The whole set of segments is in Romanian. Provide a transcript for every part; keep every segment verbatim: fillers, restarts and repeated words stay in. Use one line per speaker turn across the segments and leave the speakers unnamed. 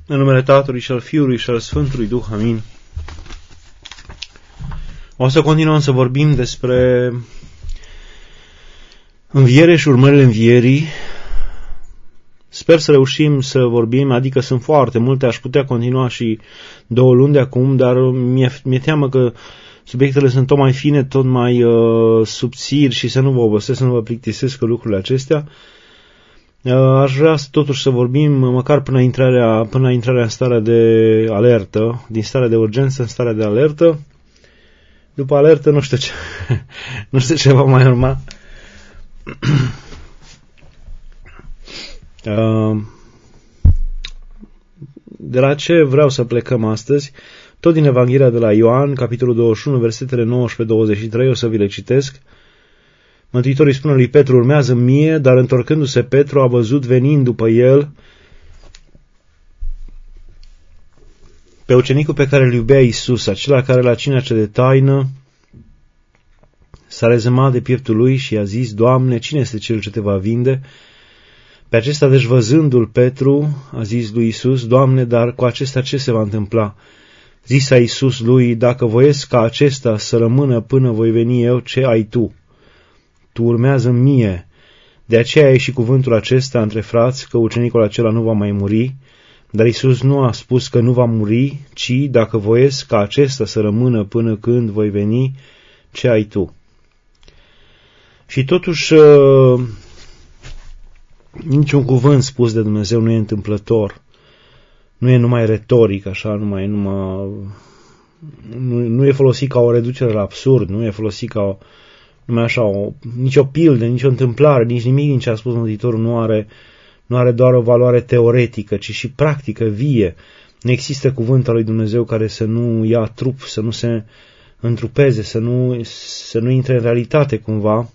În numele Tatălui și al Fiului și al Sfântului Duh. Amin. O să continuăm să vorbim despre înviere și urmările învierii. Sper să reușim să vorbim, adică sunt foarte multe, aș putea continua și două luni de acum, dar mi-e, mi-e teamă că subiectele sunt tot mai fine, tot mai uh, subțiri și să nu vă obosesc, să nu vă plictisesc cu lucrurile acestea. Uh, aș vrea totuși să vorbim măcar până la intrarea, până la intrarea în starea de alertă, din starea de urgență în starea de alertă. După alertă nu știu ce, nu știu ce va mai urma. Uh, de la ce vreau să plecăm astăzi? Tot din Evanghelia de la Ioan, capitolul douăzeci și unu, versetele nouăsprezece douăzeci și trei, o să vi le citesc. Mântuitorul îi spune lui Petru: urmează mie, dar întorcându-se Petru a văzut venind după el pe ucenicul pe care îl iubea Iisus, acela care la cina cea de taină s-a rezemat de pieptul lui și i-a zis: Doamne, cine este cel ce te va vinde? Pe acesta, deci văzându-l Petru, a zis lui Iisus: Doamne, dar cu acesta ce se va întâmpla? Zisa Iisus lui: dacă voiesc ca acesta să rămână până voi veni eu, ce ai tu? Tu urmează mie. De aceea e și cuvântul acesta între frați, că ucenicul acela nu va mai muri. Dar Iisus nu a spus că nu va muri, ci dacă voiesc ca acesta să rămână până când voi veni, ce ai tu? Și totuși, niciun cuvânt spus de Dumnezeu nu e întâmplător. Nu e numai retoric, așa, numai, numai nu, nu e folosit ca o reducere la absurd, nu e folosit ca o, numai așa, o, nici o pildă, nici o întâmplare, nici nimic din ce a spus Mântuitorul nu are, nu are doar o valoare teoretică, ci și practică, vie. Nu există cuvânt al lui Dumnezeu care să nu ia trup, să nu se întrupeze, să nu, să nu intre în realitate cumva.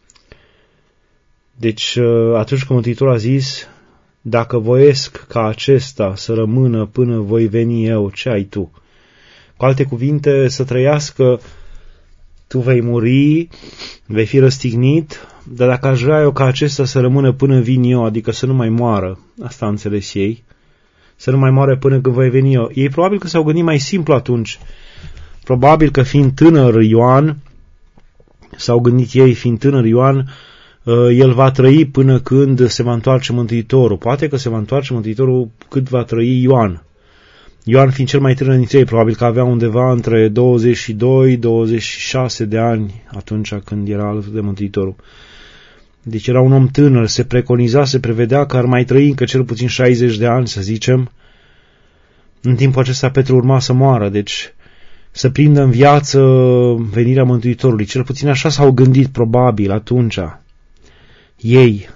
Deci, atunci când Mântuitorul a zis: dacă voiesc ca acesta să rămână până voi veni eu, ce ai tu? Cu alte cuvinte, să trăiască, tu vei muri, vei fi răstignit, dar dacă aș vrea eu ca acesta să rămână până vin eu, adică să nu mai moară, asta înțeles ei, să nu mai moară până când voi veni eu. Ei probabil că s-au gândit mai simplu atunci. Probabil că fiind tânăr Ioan, s-au gândit ei, fiind tânăr Ioan, el va trăi până când se va întoarce Mântuitorul. Poate că se va întoarce Mântuitorul cât va trăi Ioan. Ioan fiind cel mai tânăr dintre ei, probabil că avea undeva între douăzeci și doi douăzeci și șase de ani atunci când era alături de Mântuitorul. Deci era un om tânăr, se preconiza, se prevedea că ar mai trăi încă cel puțin șaizeci de ani, să zicem. În timpul acesta Petru urma să moară, deci să prindă în viață venirea Mântuitorului. Cel puțin așa s-au gândit probabil atunci ei.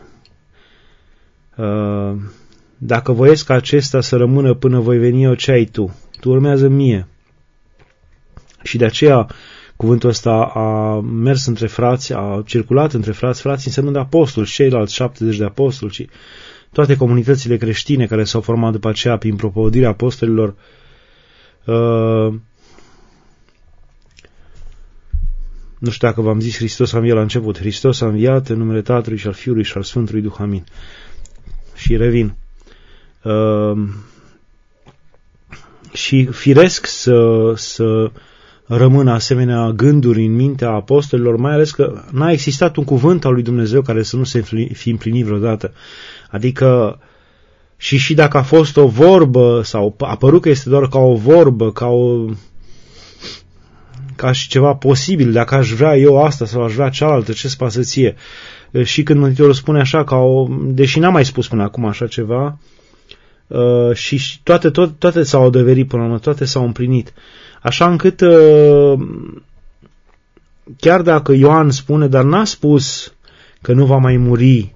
Dacă voiesc ca acesta să rămână până voi veni eu, ce ai tu? Tu urmează mie. Și de aceea cuvântul ăsta a mers între frați, a circulat între frați, frați însemnând apostoli, ceilalți șaptezeci de apostoli, și toate comunitățile creștine care s-au format după aceea prin propovădirea apostolilor. Uh, nu știu dacă v-am zis, Hristos a înviat la început. Hristos a înviat în numele Tatălui și al Fiului și al Sfântului Duh. Amin. Și revin. Uh, și firesc să, să rămână asemenea gânduri în mintea apostolilor, mai ales că n-a existat un cuvânt al lui Dumnezeu care să nu se fi împlinit vreodată. Adică și și dacă a fost o vorbă sau a părut că este doar ca o vorbă, ca o ca și ceva posibil, dacă aș vrea eu asta sau aș vrea cealaltă, ce-ți pasă ție? Și când Mântuitorul spune așa, ca o, deși n-a mai spus până acum așa ceva, uh, și toate, tot, toate s-au adeverit până la urmă, toate s-au împlinit. Așa încât, uh, chiar dacă Ioan spune, dar n-a spus că nu va mai muri,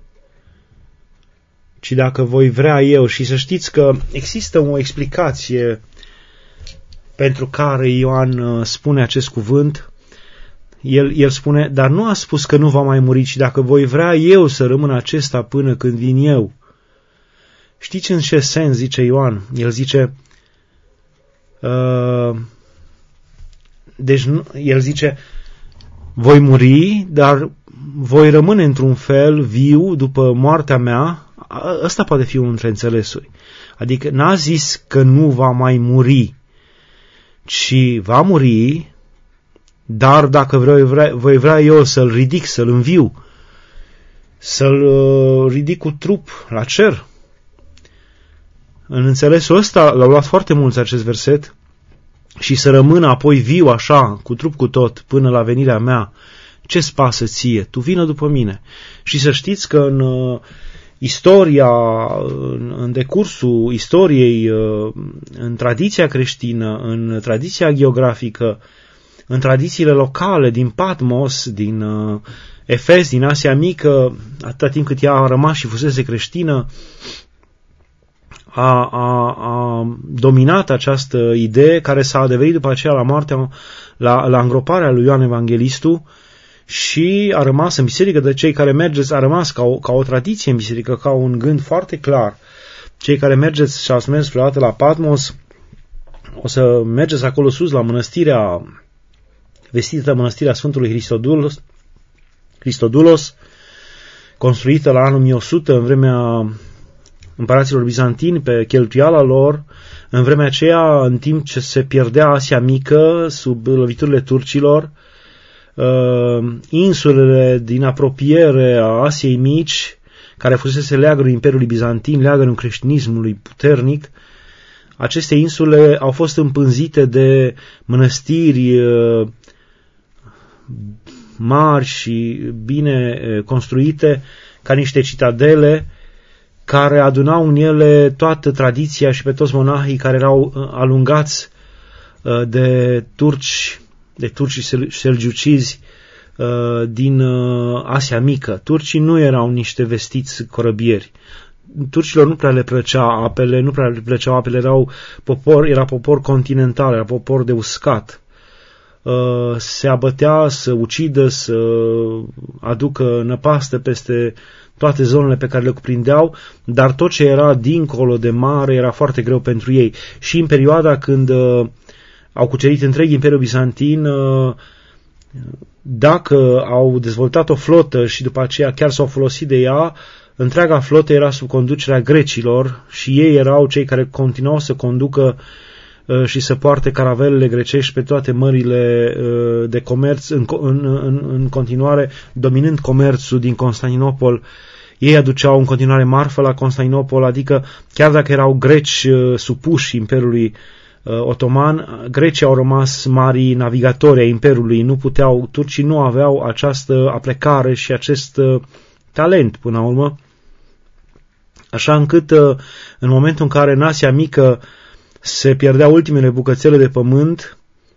ci dacă voi vrea eu, și să știți că există o explicație pentru care Ioan spune acest cuvânt. El, el spune, dar nu a spus că nu va mai muri, ci dacă voi vrea eu să rămân acesta până când vin eu. Știți în ce sens zice Ioan? El zice, uh, deci el zice, voi muri, dar voi rămâne într-un fel viu după moartea mea, ăsta poate fi unul dintre înțelesuri. Adică n-a zis că nu va mai muri, ci va muri, dar dacă voi vrea, voi vrea eu să-l ridic, să-l înviu, să-l ridic cu trup la cer. În înțelesul ăsta l-au luat foarte mulți acest verset, și să rămână apoi viu așa, cu trup cu tot, până la venirea mea. Ce-ți pasă ție? Tu vină după mine. Și să știți că în uh, istoria, în, în decursul istoriei, uh, în tradiția creștină, în tradiția geografică, în tradițiile locale din Patmos, din uh, Efes, din Asia Mică, atâta timp cât ea a rămas și fusese creștină, A, a, a dominat această idee care s-a adeverit după aceea la moartea, la, la îngroparea lui Ioan Evanghelistul, și a rămas în biserică. De cei care mergeți, a rămas ca o, ca o tradiție în biserică, ca un gând foarte clar. Cei care mergeți și ați mers vreodată la Patmos, o să mergeți acolo sus la mănăstirea, vestită mănăstirea Sfântului Hristodulos, Hristodulos, construită la anul o mie o sută în vremea împăraților bizantini, pe cheltuiala lor. În vremea aceea, în timp ce se pierdea Asia Mică sub loviturile turcilor, uh, insulele din apropiere a Asiei Mici, care fusese leagănul Imperiului Bizantin, leagănul creștinismului puternic, aceste insule au fost împânzite de mănăstiri uh, mari și bine construite, ca niște citadele, care adunau în ele toată tradiția și pe toți monahii care erau alungați de turci, de turci selgiucizi din Asia Mică. Turcii nu erau niște vestiți corăbieri. Turcilor nu prea le plăcea apele, nu prea le plăceau apele, erau popor, era popor continental, era popor de uscat. Se abătea să ucidă, să aducă năpastă peste toate zonele pe care le cuprindeau, dar tot ce era dincolo de mare era foarte greu pentru ei. Și în perioada când uh, au cucerit întreg Imperiul Bizantin, uh, dacă au dezvoltat o flotă și după aceea chiar s-au folosit de ea, întreaga flotă era sub conducerea grecilor și ei erau cei care continuau să conducă uh, și să poarte caravelele grecești pe toate mările uh, de comerț, în, în, în, în continuare dominând comerțul din Constantinopol. Ei aduceau în continuare marfă la Constantinopol, adică chiar dacă erau greci uh, supuși Imperiului uh, Otoman, grecii au rămas mari navigatori ai Imperiului, nu puteau, turcii nu aveau această aplecare și acest uh, talent până la urmă, așa încât uh, în momentul în care în Asia Mică se pierdeau ultimele bucățele de pământ,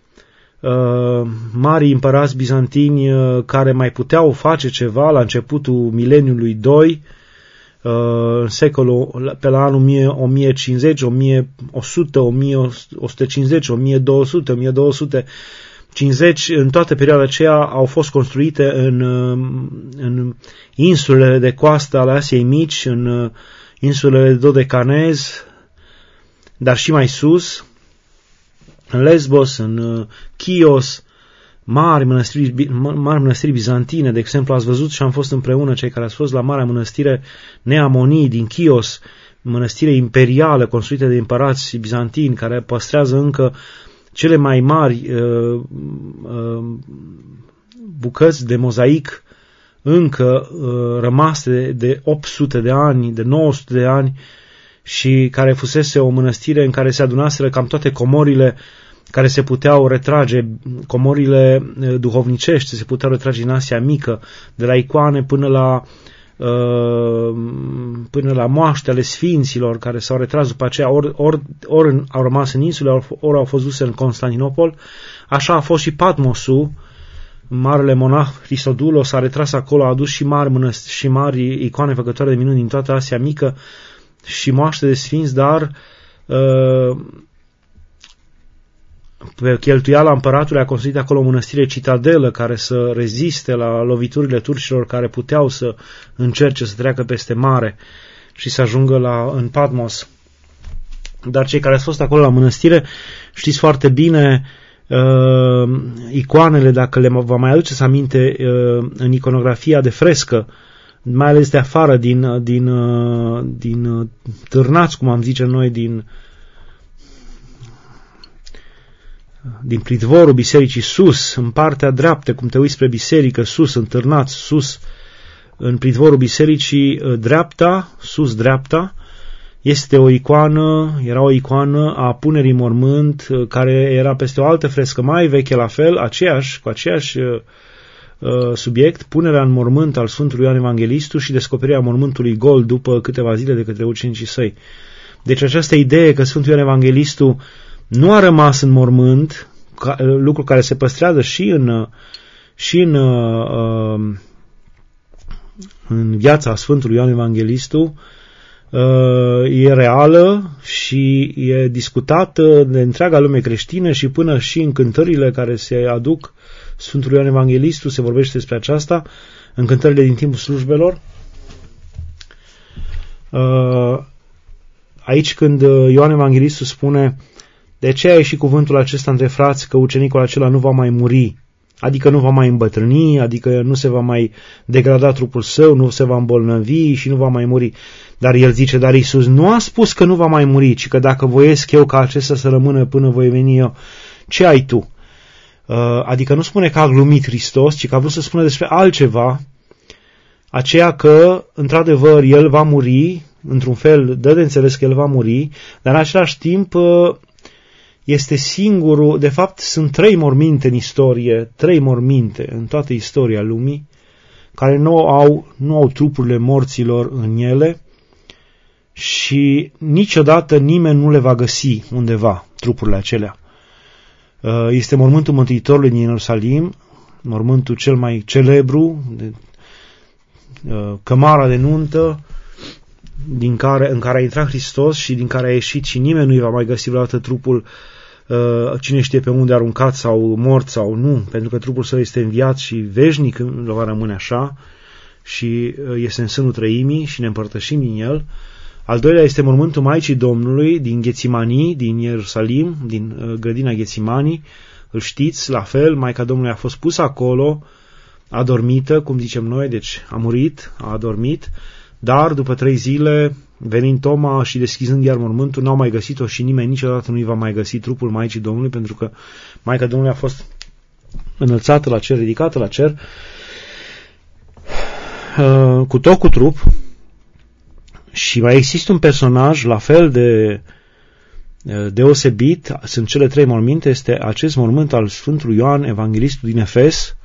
Uh, marii împărați bizantini uh, care mai puteau face ceva la începutul mileniului doi, uh, în secolul, pe la anul o mie cincizeci, o mie o sută, o mie o sută cincizeci, o mie două sute, o mie două sute cincizeci, în toată perioada aceea au fost construite în, în insulele de coastă ale Asiei Mici, în insulele de Dodecanez, dar și mai sus, în Lesbos, în Chios, mari mănăstiri, mari mănăstiri bizantine. De exemplu, ați văzut și am fost împreună cei care ați fost la marea mănăstire Neamonii din Chios, mănăstire imperială construită de împărați bizantini, care păstrează încă cele mai mari uh, uh, bucăți de mozaic încă uh, rămase de, de opt sute de ani, de nouă sute de ani, și care fusese o mănăstire în care se adunaseră cam toate comorile care se puteau retrage, comorile duhovnicești se puteau retrage în Asia Mică, de la icoane până la uh, până la moaște ale sfinților care s-au retras după aceea, ori, ori, ori au rămas în insule, ori, ori au fost duse în Constantinopol. Așa a fost și Patmosul. Marele monah Hristodulos s-a retras acolo, a adus și mari, mănăst- și mari icoane făcătoare de minuni din toată Asia Mică și moaște de sfinți, dar uh, pe cheltuiala împăratului a construit acolo o mănăstire citadelă care să reziste la loviturile turcilor care puteau să încerce să treacă peste mare și să ajungă la, în Patmos. Dar cei care au fost acolo la mănăstire știți foarte bine uh, icoanele, dacă le vă mai aduceți aminte, uh, în iconografia de frescă mai ales de afară, din, din, din târnați, cum am zice noi, din, din pridvorul bisericii sus, în partea dreaptă, cum te uiți spre biserică, sus, în târnați, sus, în pridvorul bisericii dreapta, sus dreapta, este o icoană, era o icoană a punerii mormânt, care era peste o altă frescă mai veche, la fel, aceeași, cu aceeași uh, subiect, punerea în mormânt al Sfântului Ioan Evanghelistul și descoperirea mormântului gol după câteva zile de către ucenicii săi. Deci această idee că Sfântul Ioan Evanghelistul nu a rămas în mormânt, ca, lucru care se păstrează și în, și în, uh, în viața Sfântului Ioan Evanghelistul, e reală și e discutată de întreaga lume creștină și până și în cântările care se aduc Sfântului Ioan Evanghelistul se vorbește despre aceasta, în cântările din timpul slujbelor. Aici când Ioan Evanghelistul spune: de ce a ieșit cuvântul acesta între frați că ucenicul acela nu va mai muri, adică nu va mai îmbătrâni, adică nu se va mai degrada trupul său, nu se va îmbolnăvi și nu va mai muri. Dar el zice, dar Iisus nu a spus că nu va mai muri, ci că dacă voiesc eu ca acesta să rămână până voi veni eu, ce ai tu? Adică nu spune că a glumit Hristos, ci că a vrut să spună despre altceva, aceea că, într-adevăr, el va muri, într-un fel dă de înțeles că el va muri, dar în același timp este singurul, de fapt sunt trei morminte în istorie, trei morminte în toată istoria lumii, care nu au, nu au trupurile morților în ele și niciodată nimeni nu le va găsi undeva, trupurile acelea. Este mormântul Mântuitorului din Ierusalim, mormântul cel mai celebru, de, cămara de nuntă, din care, în care a intrat Hristos și din care a ieșit și nimeni nu-i va mai găsi vreodată trupul, cine știe pe unde aruncat sau mort sau nu, pentru că trupul său este înviat și veșnic va rămâne așa și este în sânul trăimii și ne împărtășim din el. Al doilea este mormântul Maicii Domnului din Ghețimanii, din Ierusalim, din grădina Ghețimanii. Îl știți, la fel, Maica Domnului a fost pusă acolo, adormită, cum zicem noi, deci a murit, a adormit, dar după trei zile, venind Toma și deschizând iar mormântul, n-au mai găsit-o și nimeni niciodată nu-i va mai găsi trupul Maicii Domnului, pentru că Maica Domnului a fost înălțată la cer, ridicată la cer, cu tot cu trup. Și mai există un personaj la fel de deosebit, sunt cele trei morminte, este acest mormânt al Sfântului Ioan Evanghelistul din Efes,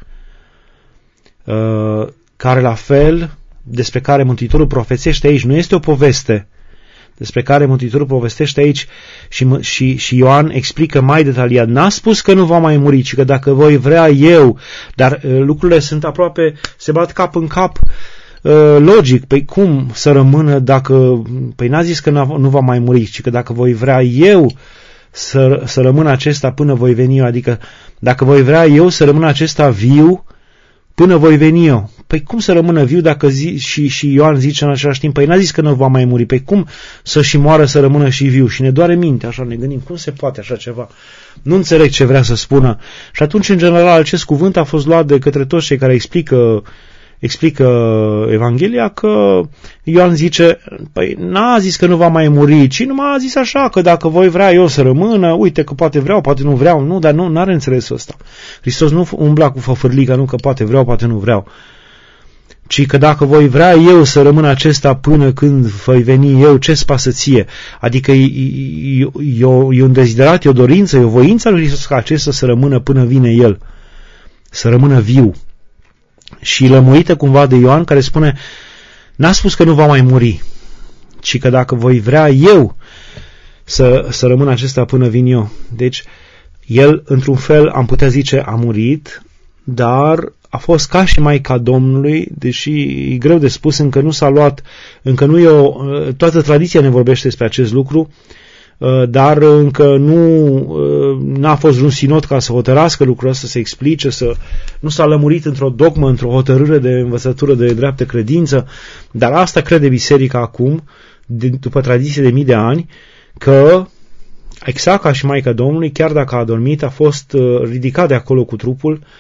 care la fel, despre care Mântuitorul profețește aici, nu este o poveste, despre care Mântuitorul povestește aici și, și, și Ioan explică mai detaliat. N-a spus că nu va mai muri, ci că dacă voi vrea eu, dar lucrurile sunt aproape, se bat cap în cap, logic, păi cum să rămână dacă, păi n-a zis că nu va mai muri, ci că dacă voi vrea eu să, să rămână acesta până voi veni eu, adică dacă voi vrea eu să rămână acesta viu până voi veni eu. Păi cum să rămână viu dacă zi, și, și Ioan zice în același timp, păi n-a zis că nu va mai muri, păi cum să și moară să rămână și viu? Și ne doare minte, așa ne gândim, cum se poate așa ceva? Nu înțeleg ce vrea să spună. Și atunci, în general, acest cuvânt a fost luat de către toți cei care explică explică Evanghelia, că Ioan zice, păi n-a zis că nu va mai muri, ci numai a zis așa, că dacă voi vrea eu să rămână, uite că poate vreau, poate nu vreau, nu, dar nu n-are înțelesul ăsta. Hristos nu umbla cu făfârlica, nu că poate vreau, poate nu vreau, ci că dacă voi vrea eu să rămână acesta până când voi veni eu, ce-ți pasă ție? Adică e, e, e, e un deziderat, e o dorință, e o voință lui Hristos ca acesta să rămână până vine El, să rămână viu. Și lămuită cumva de Ioan, care spune, n-a spus că nu va mai muri, ci că dacă voi vrea eu să, să rămână acesta până vin eu. Deci, el, într-un fel, am putea zice, a murit, dar a fost ca și Maica Domnului, deși e greu de spus, încă nu s-a luat, încă nu e o, toată tradiția ne vorbește despre acest lucru, dar încă nu n-a fost vreun sinod ca să hotărască lucrul ăsta, să explice, să, nu s-a lămurit într-o dogmă, într-o hotărâre de învățătură de dreaptă credință, dar asta crede biserica acum, de, după tradiție de mii de ani, că exact ca și Maica Domnului, chiar dacă a adormit, a fost ridicat de acolo cu trupul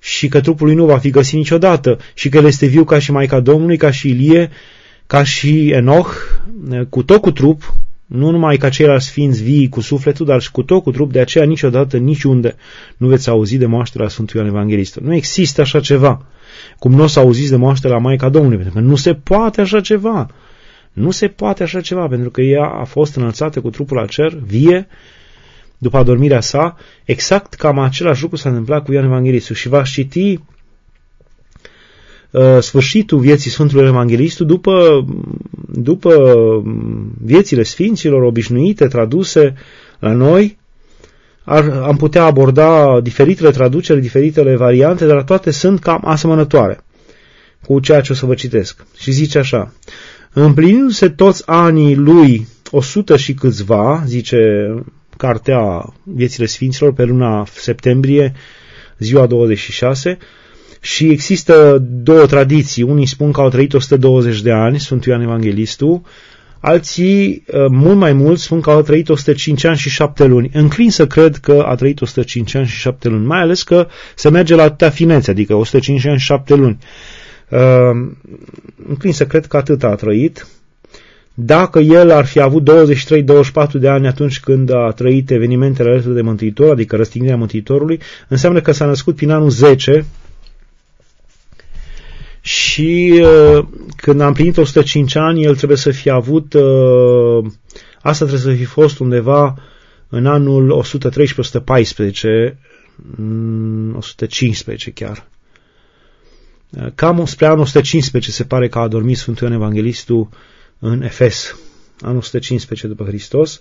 și că trupul lui nu va fi găsit niciodată și că el este viu ca și Maica Domnului, ca și Ilie, ca și Enoch, cu tot cu trup, nu numai ca ceilalți sfinți vii cu sufletul, dar și cu tot cu trup, de aceea niciodată, niciunde nu veți auzi de moașterea Sfântului Ioan Evanghelistul. Nu există așa ceva. Cum nu o să auziți de moașterea Maica Domnului, pentru că nu se poate așa ceva. Nu se poate așa ceva, pentru că ea a fost înălțată cu trupul la cer, vie, după adormirea sa, exact cam același lucru s-a întâmplat cu Ioan Evanghelistul. Și va citi uh, sfârșitul vieții Sfântului Evanghelistul după, după viețile sfinților obișnuite, traduse la noi. Ar, am putea aborda diferitele traduceri, diferitele variante, dar toate sunt cam asemănătoare cu ceea ce o să vă citesc. Și zice așa: împlinindu-se toți anii lui o sută și câțiva, zice Cartea Viețile Sfinților, pe luna septembrie, ziua douăzeci și șase, și există două tradiții. Unii spun că au trăit o sută douăzeci de ani, Sfântul Ioan Evanghelistul, alții, mult mai mulți, spun că au trăit o sută cinci ani și șapte luni. Înclin să cred că a trăit o sută cinci ani și șapte luni, mai ales că se merge la atâtea finețe, adică o sută cinci ani și șapte luni. Uh, înclin să cred că atât a trăit. Dacă el ar fi avut douăzeci și trei douăzeci și patru de ani atunci când a trăit evenimentele alături de Mântuitor, adică răstignirea Mântuitorului, înseamnă că s-a născut prin anul zece și uh, când a împlinit o sută cinci ani, el trebuie să fie avut, uh, asta trebuie să fi fost undeva în anul o sută treisprezece o sută paisprezece, o sută cincisprezece chiar. Cam spre anul o sută cincisprezece se pare că a adormit Sfântul Ioan Evanghelistul în Efes, anul o sută cincisprezece după Hristos.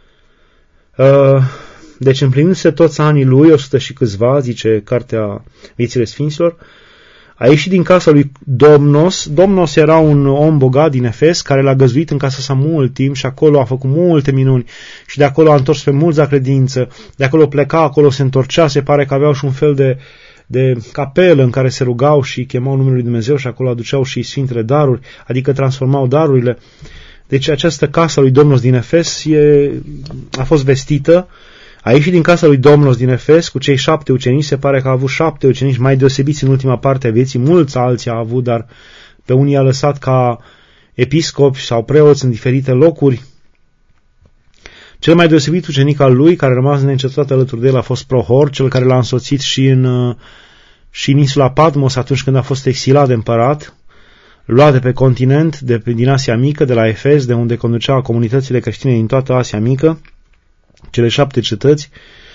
Deci împlinindu-se toți anii lui, o sută și câțiva, zice Cartea Viețile Sfinților, a ieșit din casa lui Domnos. Domnos era un om bogat din Efes care l-a găzduit în casa sa mult timp și acolo a făcut multe minuni și de acolo a întors pe mulți la credință, de acolo pleca, acolo se întorcea, se pare că aveau și un fel de de capelă în care se rugau și chemau numele lui Dumnezeu și acolo aduceau și sfintele daruri, adică transformau darurile. Deci această casă lui Domnos din Efes e, a fost vestită, a ieșit din casa lui Domnos din Efes cu cei șapte ucenici, se pare că a avut șapte ucenici mai deosebiți în ultima parte a vieții, mulți alții a avut, dar pe unii a lăsat ca episcopi sau preoți în diferite locuri. Cel mai deosebit ucenic al lui, care a rămas neîncetat alături de el, a fost Prohor, cel care l-a însoțit și în, și în insula Patmos atunci când a fost exilat de împărat, luat de pe continent, de pe, din Asia Mică, de la Efes, de unde conducea comunitățile creștine din toată Asia Mică, cele șapte cetăți,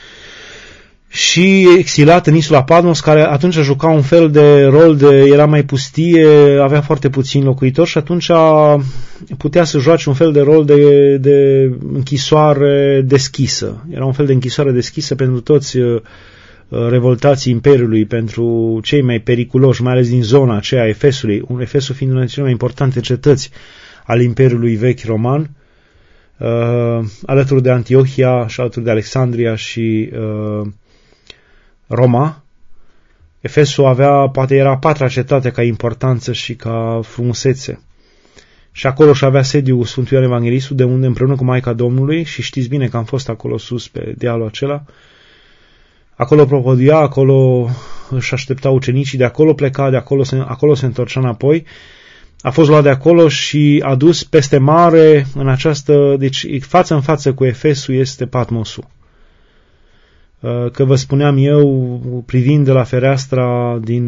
și exilat în insula Patmos, care atunci juca un fel de rol de, era mai pustie, avea foarte puțini locuitori și atunci putea să joace un fel de rol de, de închisoare deschisă. Era un fel de închisoare deschisă pentru toți revoltații Imperiului, pentru cei mai periculoși, mai ales din zona aceea a Efesului, un Efesul fiind una dintre cele mai importante cetăți al Imperiului vechi roman, uh, alături de Antiohia și alături de Alexandria și uh, Roma. Efesul avea, poate era a patra cetate ca importanță și ca frumusețe. Și acolo și avea sediu Sfântul Ioan Evanghelistul, de unde împreună cu Maica Domnului, și știți bine că am fost acolo sus pe dealul acela, acolo propăduia, acolo își aștepta ucenicii, de acolo pleca, de acolo se, acolo se întorcea înapoi. A fost luat de acolo și a dus peste mare în această, deci față în față cu Efesul este Patmosul. Că vă spuneam eu, privind de la fereastra din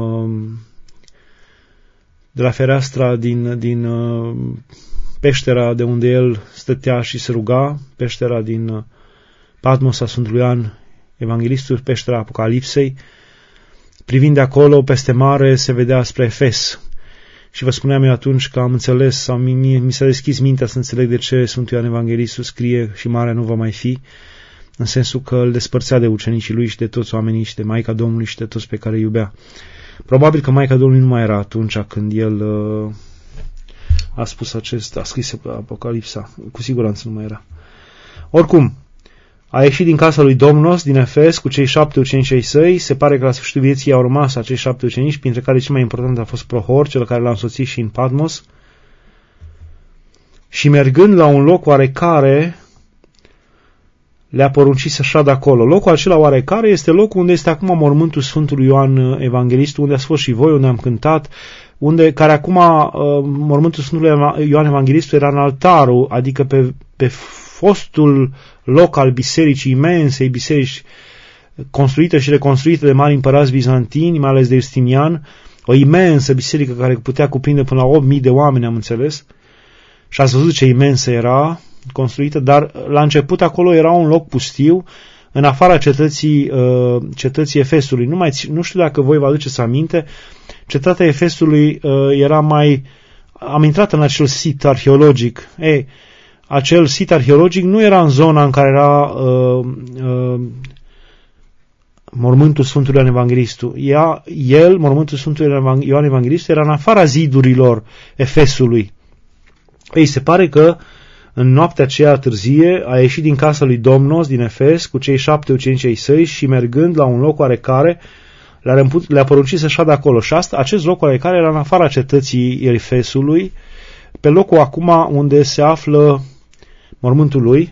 de la fereastra din, din peștera de unde el stătea și se ruga, peștera din Patmos a Sfântului Ioan Evanghelistul, peștera Apocalipsei, privind de acolo peste mare se vedea spre Efes. Și vă spuneam eu atunci că am înțeles, sau mi, mi, mi s-a deschis mintea să înțeleg de ce Sfântul Ioan Evanghelistul scrie și marea nu va mai fi, în sensul că îl despărțea de ucenicii lui și de toți oamenii și de Maica Domnului și de toți pe care îi iubea. Probabil că Maica Domnului nu mai era atunci când el uh, a spus acest, a scris Apocalipsa. Cu siguranță nu mai era. Oricum, a ieșit din casa lui Domnos, din Efes, cu cei șapte ucenici ai săi. Se pare că la sfârșitul vieții au rămas acei șapte ucenici, printre care cel mai important a fost Prohor, cel care l-a însoțit și în Patmos. Și mergând la un loc oarecare, le-a poruncit să șadă acolo. Locul acela oarecare este locul unde este acum mormântul Sfântului Ioan Evanghelistul, unde ați fost și voi, unde am cântat, unde, care acum uh, mormântul Sfântului Ioan Evanghelistul era în altarul, adică pe, pe fostul loc al bisericii imensei, biserici construită și reconstruită de mari împărați bizantini, mai ales de Justinian, o imensă biserică care putea cuprinde până la opt mii de oameni, am înțeles, și ați văzut ce imensă era construită, dar la început acolo era un loc pustiu, în afara cetății, uh, cetății Efesului. Nu, mai, nu știu dacă voi vă aduceți aminte, cetatea Efesului uh, era mai... Am intrat în acel sit arheologic. Ei, acel sit arheologic nu era în zona în care era uh, uh, mormântul Sfântului Ioan Evanghelistul. Ea, el, mormântul Sfântului Ioan Evanghelistul, era în afara zidurilor Efesului. Ei, se pare că în noaptea aceea târzie a ieșit din casa lui Domnos din Efes cu cei șapte ucenici ai săi și mergând la un loc oarecare le-a, le-a poruncit să șadă acolo. Și asta, acest loc oarecare era în afara cetății Efesului, pe locul acum unde se află mormântul lui,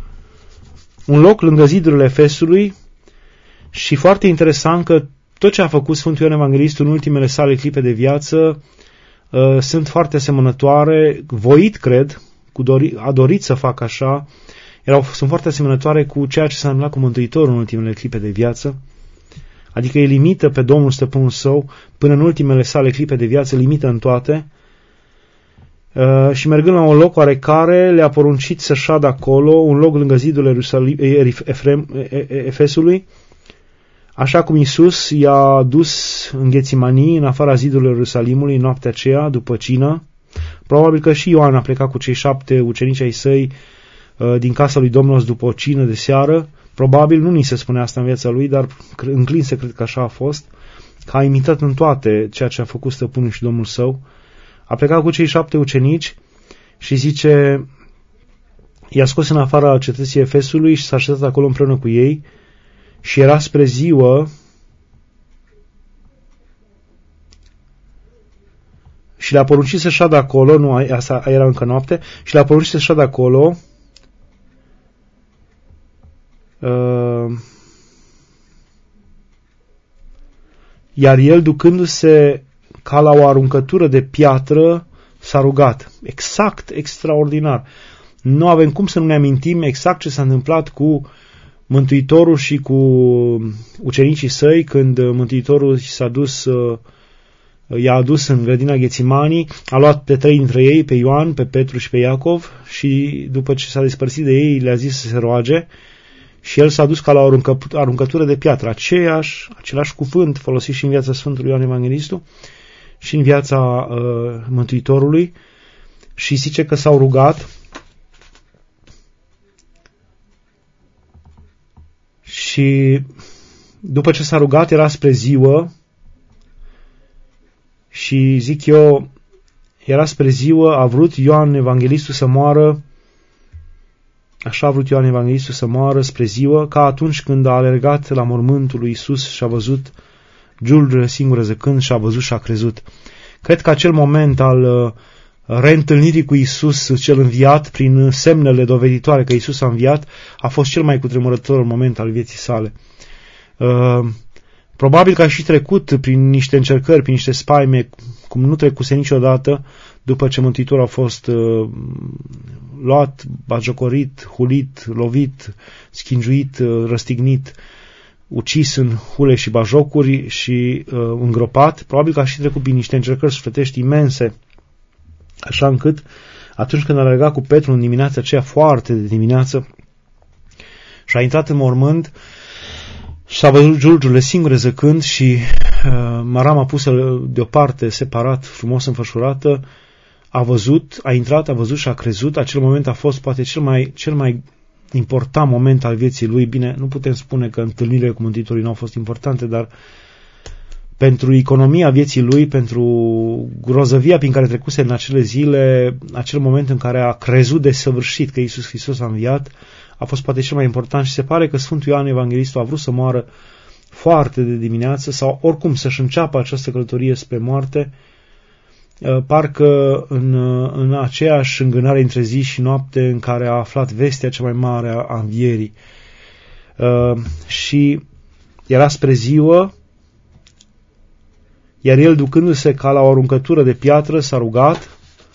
un loc lângă zidurile Efesului. Și foarte interesant că tot ce a făcut Sfântul Ioan Evanghelistul în ultimele sale clipe de viață uh, sunt foarte asemănătoare, voit, cred, cu dori, a dorit să facă așa, erau, sunt foarte asemănătoare cu ceea ce s-a întâmplat cu Mântuitorul în ultimele clipe de viață, adică el limită pe Domnul Stăpânul Său până în ultimele sale clipe de viață, limită în toate, uh, și mergând la un loc oarecare le-a poruncit să șadă acolo, un loc lângă zidul Efesului, așa cum Iisus i-a dus în Ghețimanii, în afara zidurilor Ierusalimului, în noaptea aceea, după cină. Probabil că și Ioan a plecat cu cei șapte ucenici ai săi uh, din casa lui Domnos după o cină de seară. Probabil, nu ni se spune asta în viața lui, dar înclin să cred că așa a fost, că a imitat în toate ceea ce a făcut Stăpânul și Domnul Său. A plecat cu cei șapte ucenici și zice, i-a scos în afara cetății Efesului și s-a așezat acolo împreună cu ei. Și era spre ziua și le-a poruncit să șadă acolo, nu, asta era încă noapte, și le-a poruncit să șadă acolo, uh, iar el, ducându-se ca la o aruncătură de piatră, s-a rugat. Exact, extraordinar. Nu avem cum să nu ne amintim exact ce s-a întâmplat cu Mântuitorul și cu ucenicii săi, când Mântuitorul s-a dus, i-a adus în grădina Ghețimanii, a luat pe trei dintre ei, pe Ioan, pe Petru și pe Iacov, și după ce s-a despărțit de ei, le-a zis să se roage și el s-a dus ca la o aruncătură de piatră. Aceeași, același cuvânt folosit și în viața Sfântului Ioan Evanghelistul și în viața uh, Mântuitorului, și zice că s-au rugat. Și după ce s-a rugat, era spre ziua și zic eu, era spre ziua, a vrut Ioan Evanghelistul să moară, așa a vrut Ioan Evanghelistul să moară spre ziua, ca atunci când a alergat la mormântul lui Iisus și a văzut giulgiurile singure zăcând și a văzut și a crezut. Cred că acel moment al reîntâlnirii cu Iisus, cel înviat, prin semnele doveditoare că Iisus a înviat, a fost cel mai cutremurător moment al vieții sale. Uh, probabil că a și trecut prin niște încercări, prin niște spaime, cum nu trecuse niciodată, după ce Mântuitorul a fost uh, luat, batjocorit, hulit, lovit, schingiuit, uh, răstignit, ucis în hule și bajocuri și uh, îngropat. Probabil că a și trecut prin niște încercări sufletești imense, așa încât atunci când a alergat cu Petru în dimineața aceea, foarte de dimineață, și a intrat în mormânt și a văzut giulgiurile singure zăcând și uh, marama pusă deoparte, separat, frumos înfășurată, a văzut, a intrat, a văzut și a crezut. Acel moment a fost poate cel mai, cel mai important moment al vieții lui. Bine, nu putem spune că întâlnirile cu Mântuitorul nu au fost importante, dar pentru economia vieții lui, pentru grozăvia prin care trecuse în acele zile, acel moment în care a crezut desăvârșit că Iisus Hristos a înviat, a fost poate cel mai important. Și se pare că Sfântul Ioan Evanghelistul a vrut să moară foarte de dimineață sau oricum să-și înceapă această călătorie spre moarte, parcă în, în aceeași îngânare între zi și noapte în care a aflat vestea cea mai mare a învierii. uh, și era spre ziua, iar el, ducându-se ca la o aruncătură de piatră, s-a rugat.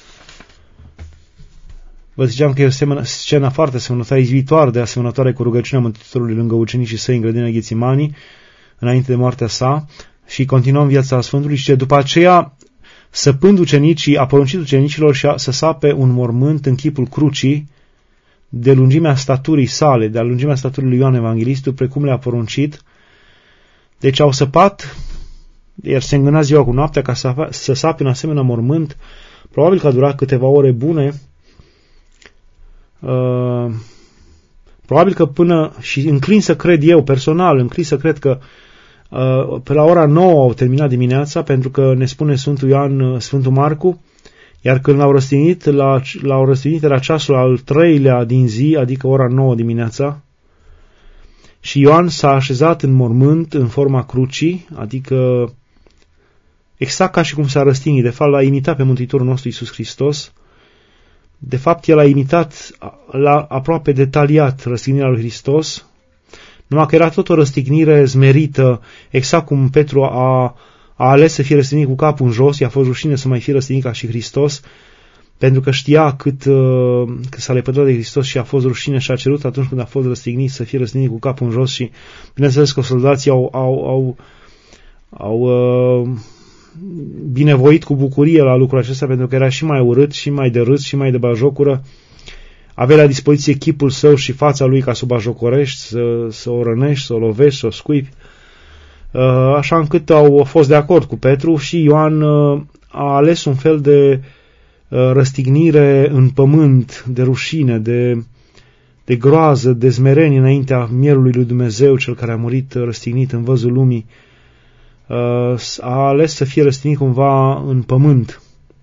Vă ziceam că e o scenă foarte asemănătoare, izbitoare de asemănătoare cu rugăciunea Mântuitorului lângă ucenicii săi în grădina Ghețimanii, înainte de moartea sa, și continuăm viața Sfântului. Și după aceea, săpând ucenicii, a poruncit ucenicilor să sape un mormânt în chipul crucii, de lungimea staturii sale, de lungimea staturii lui Ioan Evanghelistul, precum le-a poruncit. Deci au săpat, iar se îngâna ziua cu noaptea ca să, să sape un asemenea mormânt. Probabil că a durat câteva ore bune. Uh, probabil că până, și înclin să cred eu, personal, înclin să cred că uh, pe la ora nouă au terminat dimineața, pentru că ne spune Sfântul Ioan, Sfântul Marcu, iar când l-au răstignit, l-au răstignit la ceasul al treilea din zi, adică ora nouă dimineața, și Ioan s-a așezat în mormânt în forma crucii, adică exact ca și cum s-a răstignit. De fapt, l-a imitat pe Mântuitorul nostru Iisus Hristos. De fapt, el a imitat la aproape detaliat răstignirea lui Hristos, numai că era tot o răstignire zmerită, exact cum Petru a, a ales să fie răstignit cu capul în jos, i-a fost rușine să mai fie răstignit ca și Hristos, pentru că știa cât, cât s-a lepădat de Hristos și a fost rușine și a cerut atunci când a fost răstignit să fie răstignit cu capul în jos. Și bineînțeles că soldații au, au, au, au uh, binevoit cu bucurie la lucrul acesta, pentru că era și mai urât, și mai de râs, și mai de bajocură. Avea la dispoziție chipul său și fața lui ca să o bajocorești, să, să o rănești, să o lovești, să o scuipi. Uh, așa încât au fost de acord cu Petru și Ioan uh, a ales un fel de răstignire în pământ, de rușine, de, de groază, de smerenie înaintea mielului lui Dumnezeu, cel care a murit răstignit în văzul lumii. A ales să fie răstignit cumva în pământ.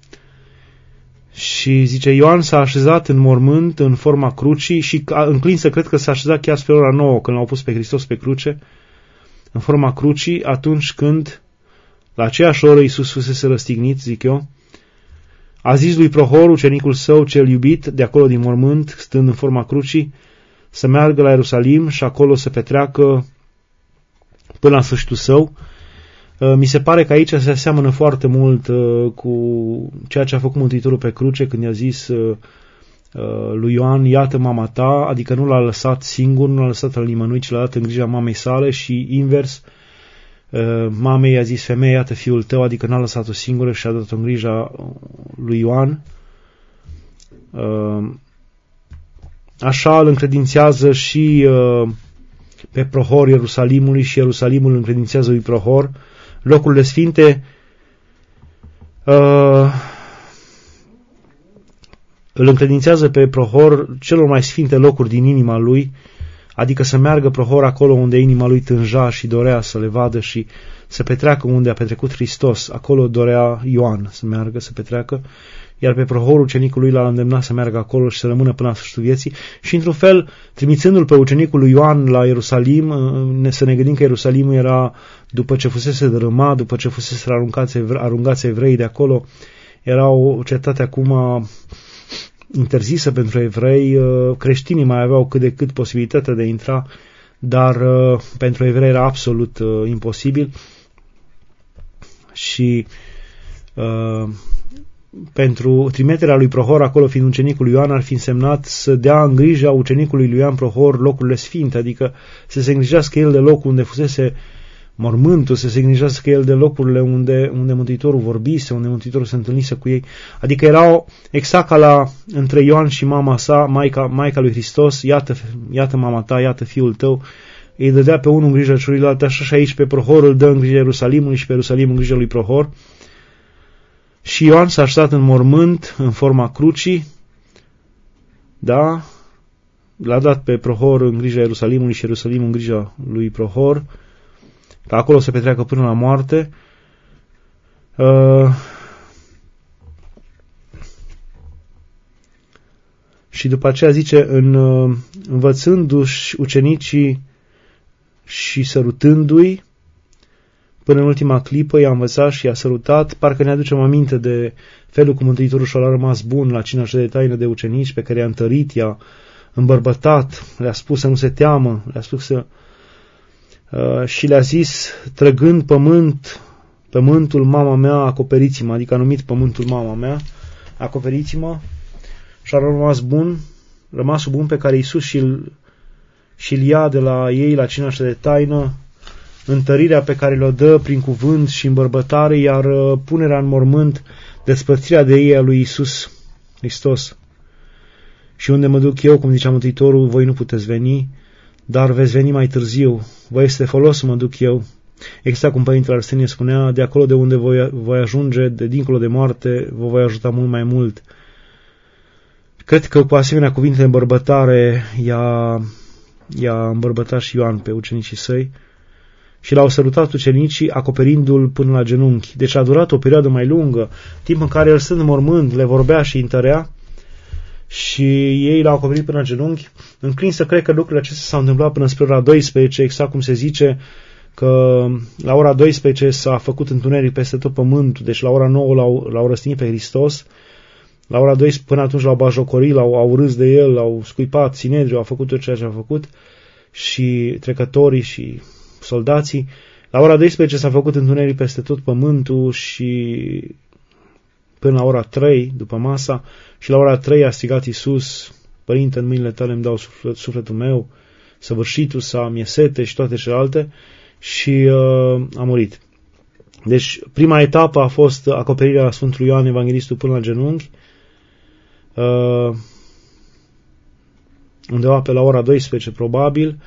Și zice, Ioan s-a așezat în mormânt, în forma crucii, și înclin să cred că s-a așezat chiar spre ora nouă, când l-au pus pe Hristos pe cruce, în forma crucii, atunci când, la aceeași oră, Iisus fusese răstignit, zic eu. A zis lui Prohor, ucenicul său cel iubit, de acolo din mormânt, stând în forma crucii, să meargă la Ierusalim și acolo să petreacă până la sfârșitul său. Mi se pare că aici se aseamănă foarte mult cu ceea ce a făcut Mântuitorul pe cruce, când i-a zis lui Ioan, iată mama ta, adică nu l-a lăsat singur, nu l-a lăsat la nimănui, ci l-a dat în grija mamei sale, și invers, mamei i-a zis, femeie, iată fiul tău, adică n-a lăsat-o singură și a dat-o în grija lui Ioan. Așa îl încredințează și pe Prohor Ierusalimului, și Ierusalimul îl încredințează lui Prohor. Locurile sfinte îl încredințează pe Prohor celor mai sfinte locuri din inima lui, adică să meargă Prohor acolo unde inima lui tânja și dorea să le vadă și să petreacă unde a petrecut Hristos. Acolo dorea Ioan să meargă, să petreacă, iar pe Prohor, ucenicul lui, l-a îndemnat să meargă acolo și să rămână până la sfârșitul vieții. Și, într-un fel, trimițându-l pe ucenicul lui Ioan la Ierusalim, să ne gândim că Ierusalimul era, după ce fusese dărâmat, după ce fusese aruncați, aruncați evrei de acolo, era o cetate acum interzisă pentru evrei. Creștinii mai aveau cât de cât posibilitatea de a intra, dar pentru evrei era absolut imposibil. Și uh, pentru trimiterea lui Prohor acolo, fiind ucenicul lui Ioan, ar fi însemnat să dea în grija ucenicului lui Ioan Prohor locurile sfinte, adică să se îngrijească el de locul unde fusese mormântul, să se îngrijească el de locurile unde, unde Mântuitorul vorbise, unde Mântuitorul se întâlnise cu ei. Adică erau exact ca la între Ioan și mama sa, maica, maica lui Hristos, iată, iată mama ta, iată fiul tău. Îi dădea pe unul în grija celuilalt, așa și aici pe Prohor îl dă în grija Ierusalimului și pe Ierusalim în grija lui Prohor. Și Ioan s-a așezat în mormânt, în forma crucii, da, l-a dat pe Prohor în grija Ierusalimului și Ierusalim în grija lui Prohor, ca acolo să petreacă până la moarte. Uh, și după aceea zice, în, uh, învățându-și ucenicii și sărutându-i, până în ultima clipă i-a învățat și i-a sărutat. Parcă ne aducem aminte de felul cum Mântuitorul și-a rămas bun la cina de taină de ucenici, pe care i-a întărit, i-a îmbărbătat, le-a spus să nu se teamă, le-a spus să... Uh, și le-a zis, trăgând pământ, pământul mama mea, acoperiți-mă, adică a numit pământul mama mea, acoperiți-mă, și a rămas bun, rămasul bun pe care Iisus și-l, și-l ia de la ei la cina de taină, întărirea pe care le-o dă prin cuvânt și îmbărbătare, iar punerea în mormânt, despărțirea de ei a lui Iisus Hristos. Și unde mă duc eu, cum zicea Mântuitorul, voi nu puteți veni, dar veți veni mai târziu, vă este folos să mă duc eu. Exact cum Părintele Arsenie spunea, de acolo de unde voi, voi ajunge, de dincolo de moarte, vă voi ajuta mult mai mult. Cred că cu asemenea cuvinte de îmbărbătare i-a, i-a îmbărbătat și Ioan pe ucenicii săi și l-au sărutat ucenicii acoperindu-l până la genunchi. Deci a durat o perioadă mai lungă, timp în care el stând în mormânt le vorbea și întărea și ei l-au acoperit până la genunchi. Înclin să cred că lucrurile acestea s-au întâmplat până spre ora douăsprezece, exact cum se zice că la ora douăsprezece s-a făcut întuneric peste tot pământul, deci la ora nouă l-au, l-au răstignit pe Hristos. La ora douăsprezece, până atunci l-au bajocorit, l-au au râs de el, l-au scuipat, Sinedriu, au făcut tot ceea ce a făcut și trecătorii și soldații. La ora douăsprezece s-a făcut întuneric peste tot pământul și până la ora trei, după masa, și la ora trei a strigat Iisus, Părinte, în mâinile tale îmi dau suflet, sufletul meu, săvârșitul sa, mi-e sete și toate celelalte, și uh, a murit. Deci prima etapă a fost acoperirea Sfântului Ioan Evanghelistul până la genunchi, uh, undeva pe la ora douăsprezece probabil,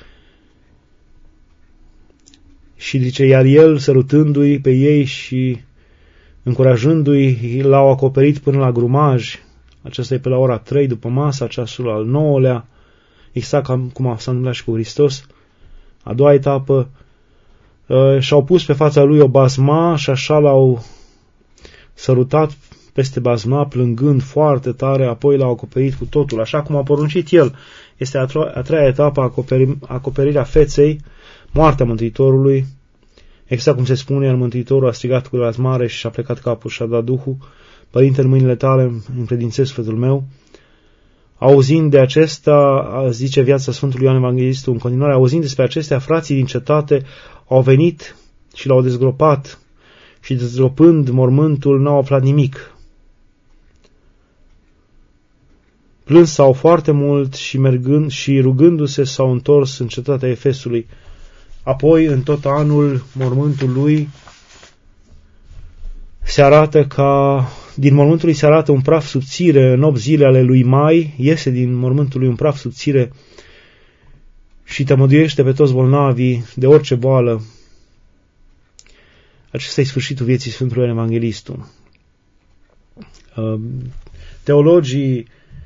și zice, iar el, sărutându-i pe ei și încurajându-i, l-au acoperit până la grumaj. Aceasta e pe la ora trei după masa, ceasul al nouălea, exact cum a s-a întâmplat și cu Hristos. A doua etapă, uh, și-au pus pe fața lui o bazma și așa l-au sărutat peste bazma, plângând foarte tare, apoi l-au acoperit cu totul, așa cum a poruncit el. Este a, tro- a treia etapă, acoperi- acoperirea feței, moartea Mântuitorului, exact cum se spune, el Mântuitorul a strigat cu glas mare și și-a plecat capul și a dat Duhul, Părinte, în mâinile tale încredințez sufletul meu. Auzind de acesta, zice viața Sfântului Ioan Evanghelistul în continuare, auzind despre acestea, frații din cetate au venit și l-au dezgropat și dezgropând mormântul n-au aflat nimic. Plâns s-au foarte mult și mergând și rugându-se s-au întors în cetatea Efesului. Apoi, în tot anul, mormântul lui se arată ca, din mormântul lui se arată un praf subțire în opt zile ale lui Mai, iese din mormântul lui un praf subțire și tămăduiește pe toți bolnavii de orice boală. Acesta e sfârșitul vieții Sfântului Ioan Evanghelistul. Teologii,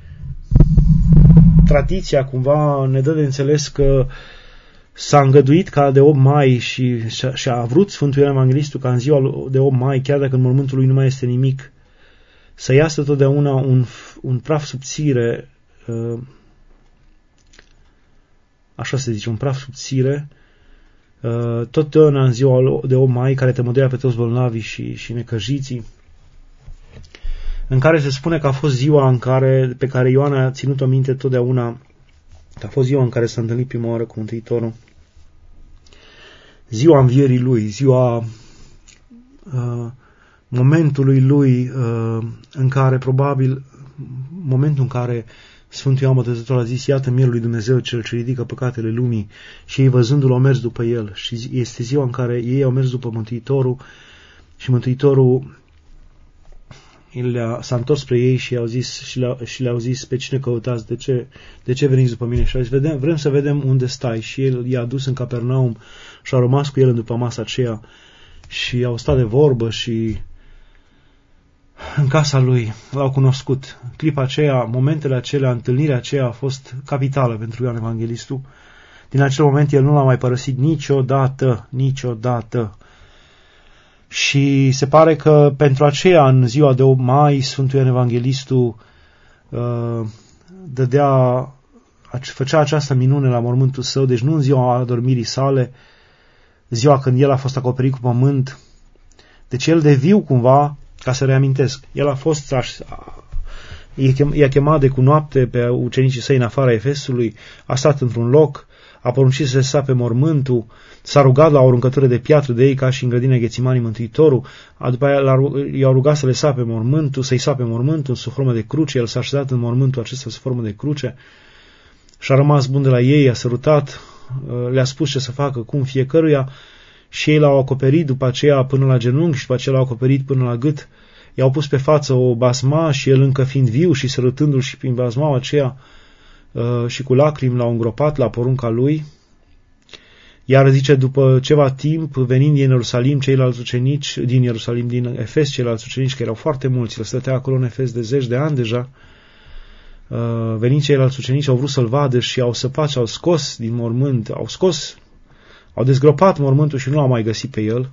tradiția cumva ne dă de înțeles că s-a îngăduit ca de opt mai și, și a vrut Sfântul Ioan Evanghelistul ca în ziua de opt mai, chiar dacă în mormântul lui nu mai este nimic, să iasă totdeauna un, un praf subțire, așa se zice, un praf subțire, totdeauna în ziua de opt mai, care tămăduia pe toți bolnavii și, și necăjiții, în care se spune că a fost ziua în care, pe care Ioan a ținut-o minte totdeauna, că a fost ziua în care s-a întâlnit prima oară cu Mântuitorul, ziua învierii lui, ziua uh, momentului lui uh, în care probabil momentul în care Sfântul Ioan Botezătorul a zis, iată mielul lui Dumnezeu cel ce ridică păcatele lumii, și ei văzându-l au mers după el, și este ziua în care ei au mers după Mântuitorul și Mântuitorul s-a întors spre ei și, i-au zis, și, le, și le-au zis, pe cine căutați, de ce, de ce veniți după mine? Și au zis, vedem, vrem să vedem unde stai. Și el i-a dus în Capernaum și a rămas cu el în după masa aceea și au stat de vorbă și în casa lui l-au cunoscut. Clipa aceea, momentele acelea, întâlnirea aceea a fost capitală pentru Ioan Evanghelistul. Din acel moment el nu l-a mai părăsit niciodată, niciodată. Și se pare că pentru aceea, în ziua de opt mai, Sfântul Ioan Evanghelistul uh, dădea, făcea această minune la mormântul său, deci nu în ziua adormirii sale, ziua când el a fost acoperit cu pământ. Deci el de viu cumva, ca să reamintesc, el a fost i-a chemat de cu noapte pe ucenicii săi în afara Efesului, a stat într-un loc, a poruncit să se sape mormântul, s-a rugat la o aruncătură de piatră de ei ca și în grădina Ghețimanii Mântuitorul, a, după aia i-au rugat să le sape mormântul, să-i sape mormântul sub formă de cruce, el s-a așezat în mormântul acesta sub formă de cruce și a rămas bun de la ei, a sărutat, le-a spus ce să facă, cum fiecăruia, și ei l-au acoperit după aceea până la genunchi și după aceea l-au acoperit până la gât, i-au pus pe față o basma și el încă fiind viu și sărutându-l și prin basmaua aceea și cu lacrimi l-au îngropat la porunca lui. Iar zice, după ceva timp, venind din Ierusalim, ceilalți ucenici, din Ierusalim, din Efes, ceilalți ucenici, că erau foarte mulți, el stătea acolo în Efes de zeci de ani deja, venind ceilalți ucenici, au vrut să-l vadă și au săpat și au scos din mormânt, au scos, au dezgropat mormântul și nu l-au mai găsit pe el.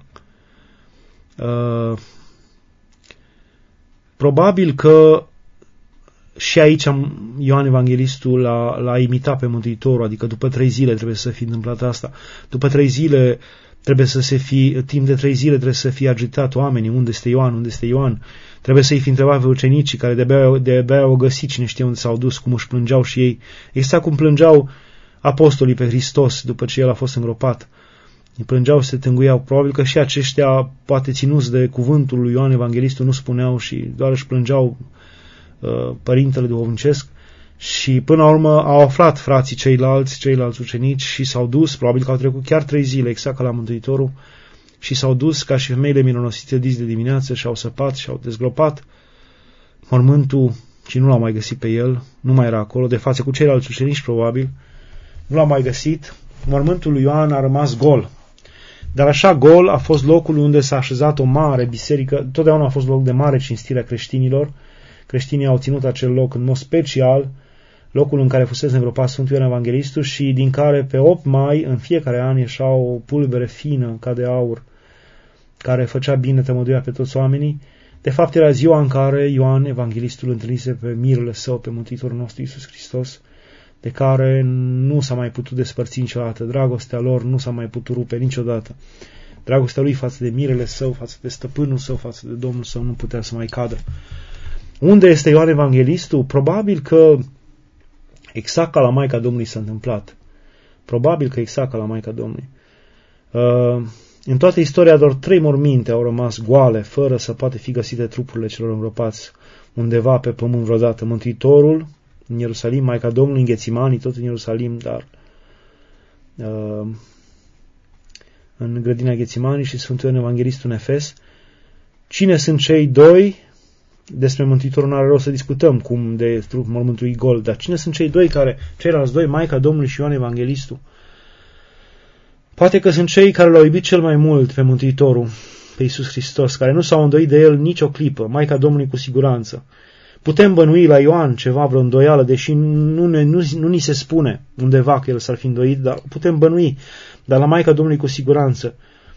Probabil că și aici Ioan Evanghelistul l-a, l-a imitat pe Mântuitorul, adică după trei zile trebuie să fie întâmplat asta. După trei zile trebuie să se fie, timp de trei zile trebuie să fie agitat oamenii, unde este Ioan, unde este Ioan. Trebuie să-i fi întrebat pe ucenicii care de-abia, de-abia au găsit, cine știe unde s-au dus, cum își plângeau și ei. Exact cum plângeau apostolii pe Hristos după ce el a fost îngropat. Îi plângeau, se tânguiau. Probabil că și aceștia, poate ținuți de cuvântul lui Ioan Evanghelistul, nu spuneau și doar își plângeau părintele duhovnicesc și până la urmă au aflat frații ceilalți, ceilalți ucenici și s-au dus, probabil că au trecut chiar trei zile, exact ca la Mântuitorul, și s-au dus ca și femeile mironosite dis de dimineață și au săpat și au dezgropat mormântul și nu l-au mai găsit pe el, nu mai era acolo, de față cu ceilalți ucenici probabil, nu l-au mai găsit, mormântul lui Ioan a rămas gol. Dar așa gol a fost locul unde s-a așezat o mare biserică, totdeauna a fost loc de mare cinstire a creștinilor. Creștinii au ținut acel loc în mod special, locul în care fusese îngropat Sfântul Ioan Evanghelistul și din care pe opt mai în fiecare an ieșea o pulbere fină ca de aur care făcea bine, tămăduia pe toți oamenii. De fapt era ziua în care Ioan Evanghelistul întâlnise pe mirele său, pe Mântuitorul nostru Iisus Hristos, de care nu s-a mai putut despărți niciodată. Dragostea lor nu s-a mai putut rupe niciodată. Dragostea lui față de mirele său, față de stăpânul său, față de Domnul său nu putea să mai cadă. Unde este Ioan Evanghelistul? Probabil că exact ca la Maica Domnului s-a întâmplat. Probabil că exact ca la Maica Domnului. Uh, în toată istoria doar trei morminte au rămas goale, fără să poate fi găsite trupurile celor îngropați undeva pe pământ vreodată. Mântuitorul în Ierusalim, Maica Domnului în Ghețimanii, tot în Ierusalim, dar uh, în grădina Ghețimanii și Sfântul Ioan Evanghelistul în Efes. Cine sunt cei doi? Despre Mântuitorul nu are rost să discutăm cum de trup mormântul e gol, dar cine sunt cei doi care, ceilalți doi, Maica Domnului și Ioan Evanghelistul? Poate că sunt cei care l-au iubit cel mai mult pe Mântuitorul, pe Iisus Hristos, care nu s-au îndoit de el nicio clipă, Maica Domnului cu siguranță. Putem bănui la Ioan ceva, vreo îndoială, deși nu, ne, nu, nu ni se spune undeva că el s-ar fi îndoit, dar putem bănui, dar la Maica Domnului cu siguranță.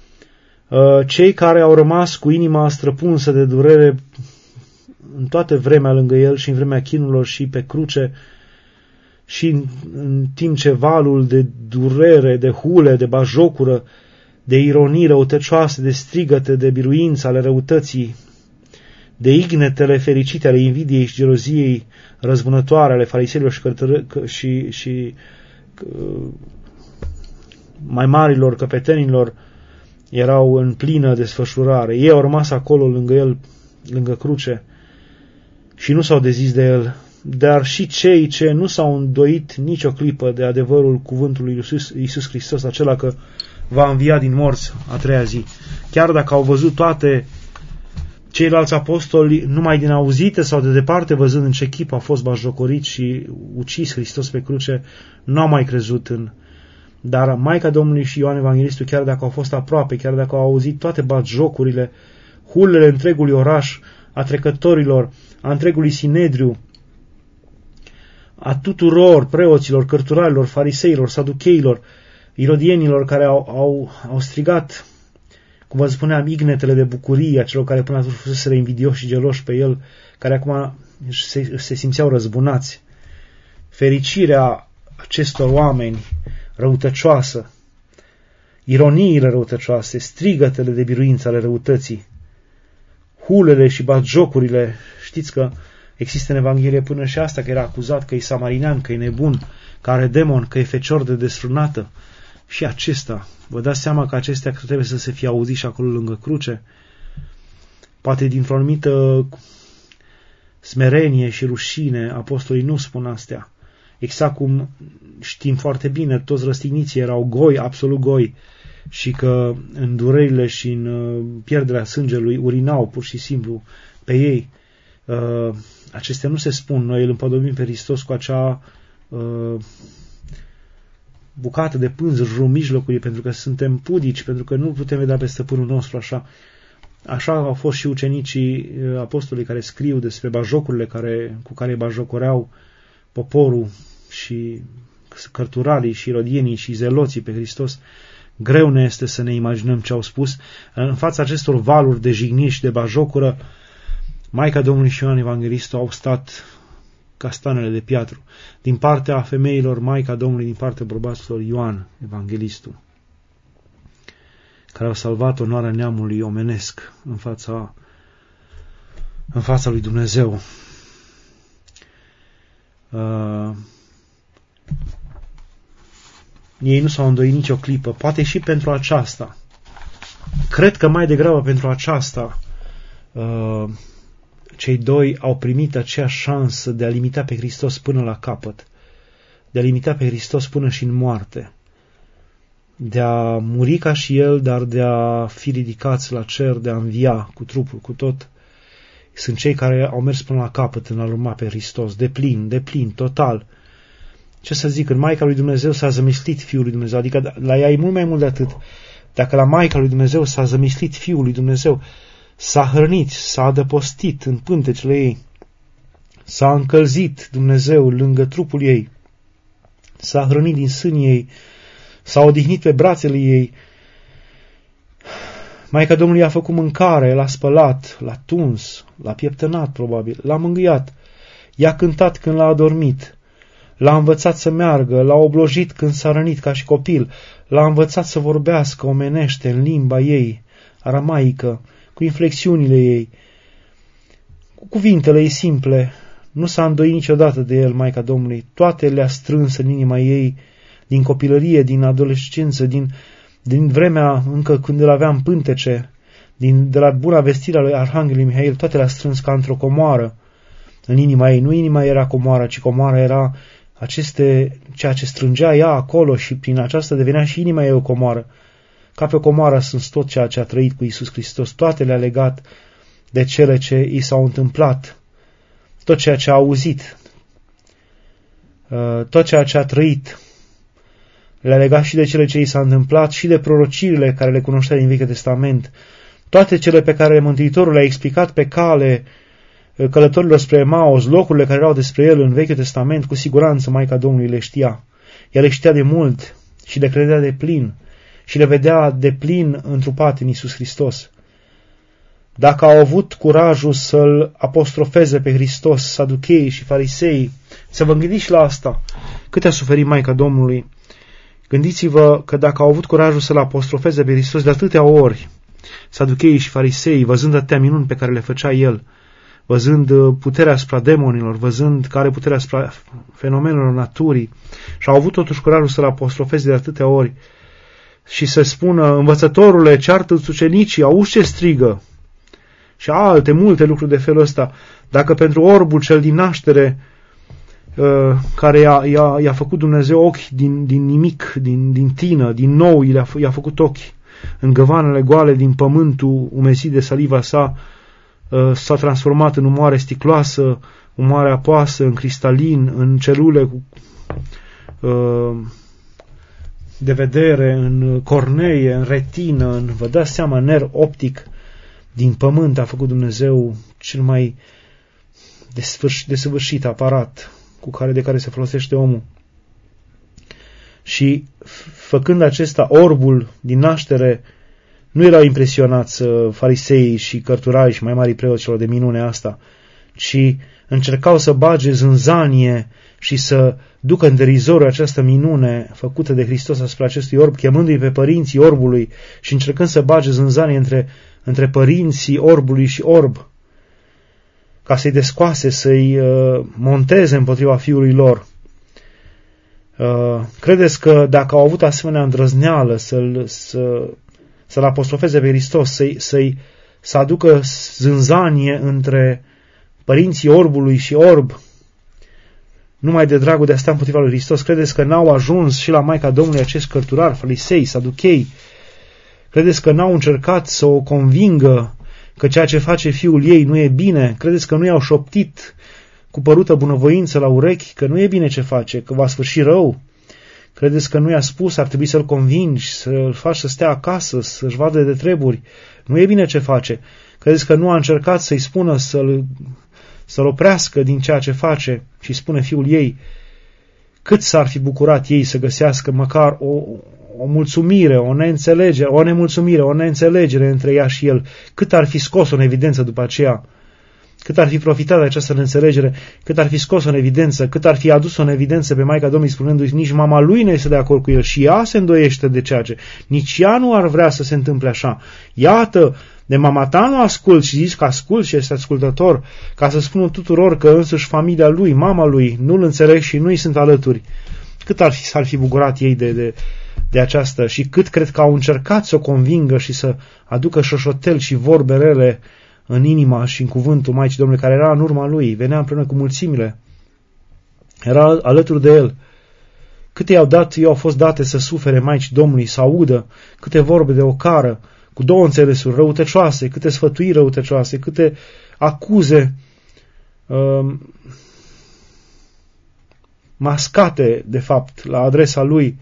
Cei care au rămas cu inima străpunsă de durere în toată vremea lângă el și în vremea chinurilor și pe cruce și în, în timp ce valul de durere, de hule, de bajocură, de ironii răutăcioase, de strigăte, de biruință ale răutății, de ignetele fericite ale invidiei și geloziei răzbunătoare ale fariseilor și, cărtără, și, și mai marilor căpetenilor erau în plină desfășurare. Ei au rămas acolo lângă el, lângă cruce, și nu s-au dezis de el, dar și cei ce nu s-au îndoit nicio clipă de adevărul cuvântului Iisus, Iisus Hristos, acela că va învia din morți a treia zi. Chiar dacă au văzut toate ceilalți apostoli, numai din auzite sau de departe, văzând în ce chip a fost batjocorit și ucis Hristos pe cruce, nu au mai crezut în. Dar Maica Domnului și Ioan Evanghelistul, chiar dacă au fost aproape, chiar dacă au auzit toate batjocurile, hulele întregului oraș, a trecătorilor, a întregului Sinedriu, a tuturor preoților, cărturarilor, fariseilor, saducheilor, irodienilor care au, au, au strigat, cum vă spuneam, ignetele de bucurie a celor care până atunci fuseseră invidioși și geloși pe el, care acum se, se simțeau răzbunați. Fericirea acestor oameni răutăcioasă, ironiile răutăcioase, strigătele de biruință ale răutății, hulele și batjocurile, știți că Există în Evanghelie până și asta, că era acuzat că e samarinean, că e nebun, că are demon, că e fecior de desfrânată. Și acesta, vă dați seama că acestea trebuie să se fie auzit și acolo lângă cruce? Poate dintr-o anumită smerenie și rușine, apostolii nu spun astea. Exact cum știm foarte bine, toți răstigniții erau goi, absolut goi, și că în durerile și în pierderea sângelui urinau pur și simplu pe ei. Acestea nu se spun. Noi îl împodobim pe Hristos cu acea bucată de pânz în jurul mijlocului, pentru că suntem pudici, pentru că nu putem vedea pe stăpânul nostru așa. Așa au fost și ucenicii apostolii care scriu despre bajocurile care, cu care bajocoreau poporul și cărturarii și rodienii și zeloții pe Hristos. Greu ne este să ne imaginăm ce au spus. În fața acestor valuri de jigniri și de bajocură, Maica Domnului și Ioan Evanghelistul au stat castanele de piatră. Din partea femeilor, Maica Domnului, din partea bărbaților, Ioan Evanghelistul, care au salvat onoarea neamului omenesc în fața, în fața lui Dumnezeu. Uh, ei nu s-au îndoit nicio clipă, poate și pentru aceasta. Cred că mai degrabă pentru aceasta uh, cei doi au primit aceeași șansă de a limita pe Hristos până la capăt, de a limita pe Hristos până și în moarte, de a muri ca și El, dar de a fi ridicați la cer, de a învia cu trupul, cu tot. Sunt cei care au mers până la capăt în a urma pe Hristos, de plin, de plin, total. Ce să zic, în Maica lui Dumnezeu s-a zămislit Fiul lui Dumnezeu, adică la ea e mult mai mult de atât. Dacă la Maica lui Dumnezeu s-a zămislit Fiul lui Dumnezeu, s-a hrănit, s-a adăpostit în pântecele ei, s-a încălzit Dumnezeu lângă trupul ei, s-a hrănit din sânii ei, s-a odihnit pe brațele ei. Maica Domnului a făcut mâncare, l-a spălat, l-a tuns, l-a pieptănat probabil, l-a mângâiat, i-a cântat când l-a adormit, l-a învățat să meargă, l-a oblojit când s-a rănit ca și copil, l-a învățat să vorbească omenește în limba ei, aramaică, cu inflexiunile ei, cu cuvintele ei simple. Nu s-a îndoit niciodată de el, Maica Domnului. Toate le-a strâns în inima ei, din copilărie, din adolescență, din, din vremea încă când îl aveam pântece, din, de la buna vestire a lui Arhanghelului Mihail, toate le-a strâns ca într-o comoară în inima ei. Nu inima era comoara, ci comoara era aceste, ceea ce strângea ea acolo și prin aceasta devenea și inima ei o comoară. Ca pe o comoară sunt tot ceea ce a trăit cu Iisus Hristos, toate le-a legat de cele ce i s-au întâmplat, tot ceea ce a auzit, tot ceea ce a trăit, le-a legat și de cele ce i s-a întâmplat și de prorocirile care le cunoștea din Vechiul Testament, toate cele pe care Mântuitorul le-a explicat pe cale călătorilor spre Emaus, locurile care erau despre el în Vechiul Testament, cu siguranță Maica Domnului le știa. Ea le știa de mult și le credea de plin și le vedea de plin întrupat în Iisus Hristos. Dacă au avut curajul să-L apostrofeze pe Hristos, saducheii și farisei, să vă gândiți la asta, cât a suferit Maica Domnului. Gândiți-vă că dacă au avut curajul să-L apostrofeze pe Hristos de atâtea ori, saducheii și farisei, văzând atâtea minuni pe care le făcea El, văzând puterea asupra demonilor, văzând care puterea asupra fenomenelor naturii, și au avut totuși curajul să-L apostrofeze de atâtea ori și să spună: învățătorule, ceartă-ți ucenicii, auzi ce strigă, și alte multe lucruri de felul ăsta. Dacă pentru orbul cel din naștere, care i-a, i-a, i-a făcut Dumnezeu ochi din, din nimic, din, din tină, din nou i-a, i-a făcut ochi, în găvanele goale din pământul umesit de saliva sa, s-a transformat în umoare sticloasă, umoare apoasă, în cristalin, în celule cu, de vedere, în corneie, în retină, în, vă dați seama, nerv optic. Din pământ a făcut Dumnezeu cel mai desăvârșit aparat cu care, de care se folosește omul. Și făcând acesta, orbul din naștere, nu erau impresionați fariseii și cărturarii și mai mari preoților de minunea asta, ci încercau să bage zânzanie și să ducă în derizoriu această minune făcută de Hristos asupra acestui orb, chemându-i pe părinții orbului și încercând să bage zânzanie între, între părinții orbului și orb. ca să-i descoase, să-i uh, monteze împotriva fiului lor. Uh, credeți că dacă au avut asemenea îndrăzneală să-l, să, să-l apostrofeze pe Hristos, să-i, să-i, să aducă zânzanie între părinții orbului și orb, numai de dragul de a sta împotriva lui Hristos, credeți că n-au ajuns și la Maica Domnului acești cărturari, farisei, saduchei? Credeți că n-au încercat să o convingă că ceea ce face fiul ei nu e bine? Credeți că nu i-au șoptit cu părută bunăvoință la urechi că nu e bine ce face, că va sfârși rău? Credeți că nu i-a spus, ar trebui să-l convingi, să-l faci să stea acasă, să-și vadă de treburi? Nu e bine ce face. Credeți că nu a încercat să-i spună să-l, să-l oprească din ceea ce face și spune fiul ei? Cât s-ar fi bucurat ei să găsească măcar o, o mulțumire, o neînțelegere, o nemulțumire, o neînțelegere între ea și el? Cât ar fi scos-o în evidență după aceea? Cât ar fi profitat de această neînțelegere, cât ar fi scos-o în evidență, cât ar fi adus-o în evidență pe Maica Domnului spunându-i, nici mama lui nu este de acord cu el și ea se îndoiește de ceea ce, nici ea nu ar vrea să se întâmple așa. Iată, de mama ta nu ascult și zici că ascult și este ascultător, ca să spună tuturor că însăși familia lui, mama lui, nu-l înțeleg și nu-i sunt alături. Cât ar fi, s-ar fi bucurat ei de, de, de aceasta și cât cred că au încercat să o convingă și să aducă șoșotel și vorbe rele în inima și în cuvântul Maicii Domnului, care era în urma lui, venea împreună cu mulțimile, era alături de el. Câte i-au dat, i-au fost date să sufere Maicii Domnului, să audă câte vorbe de ocară, cu două înțelesuri răutăcioase, câte sfătuiri răutăcioase, câte acuze uh, mascate, de fapt, la adresa lui,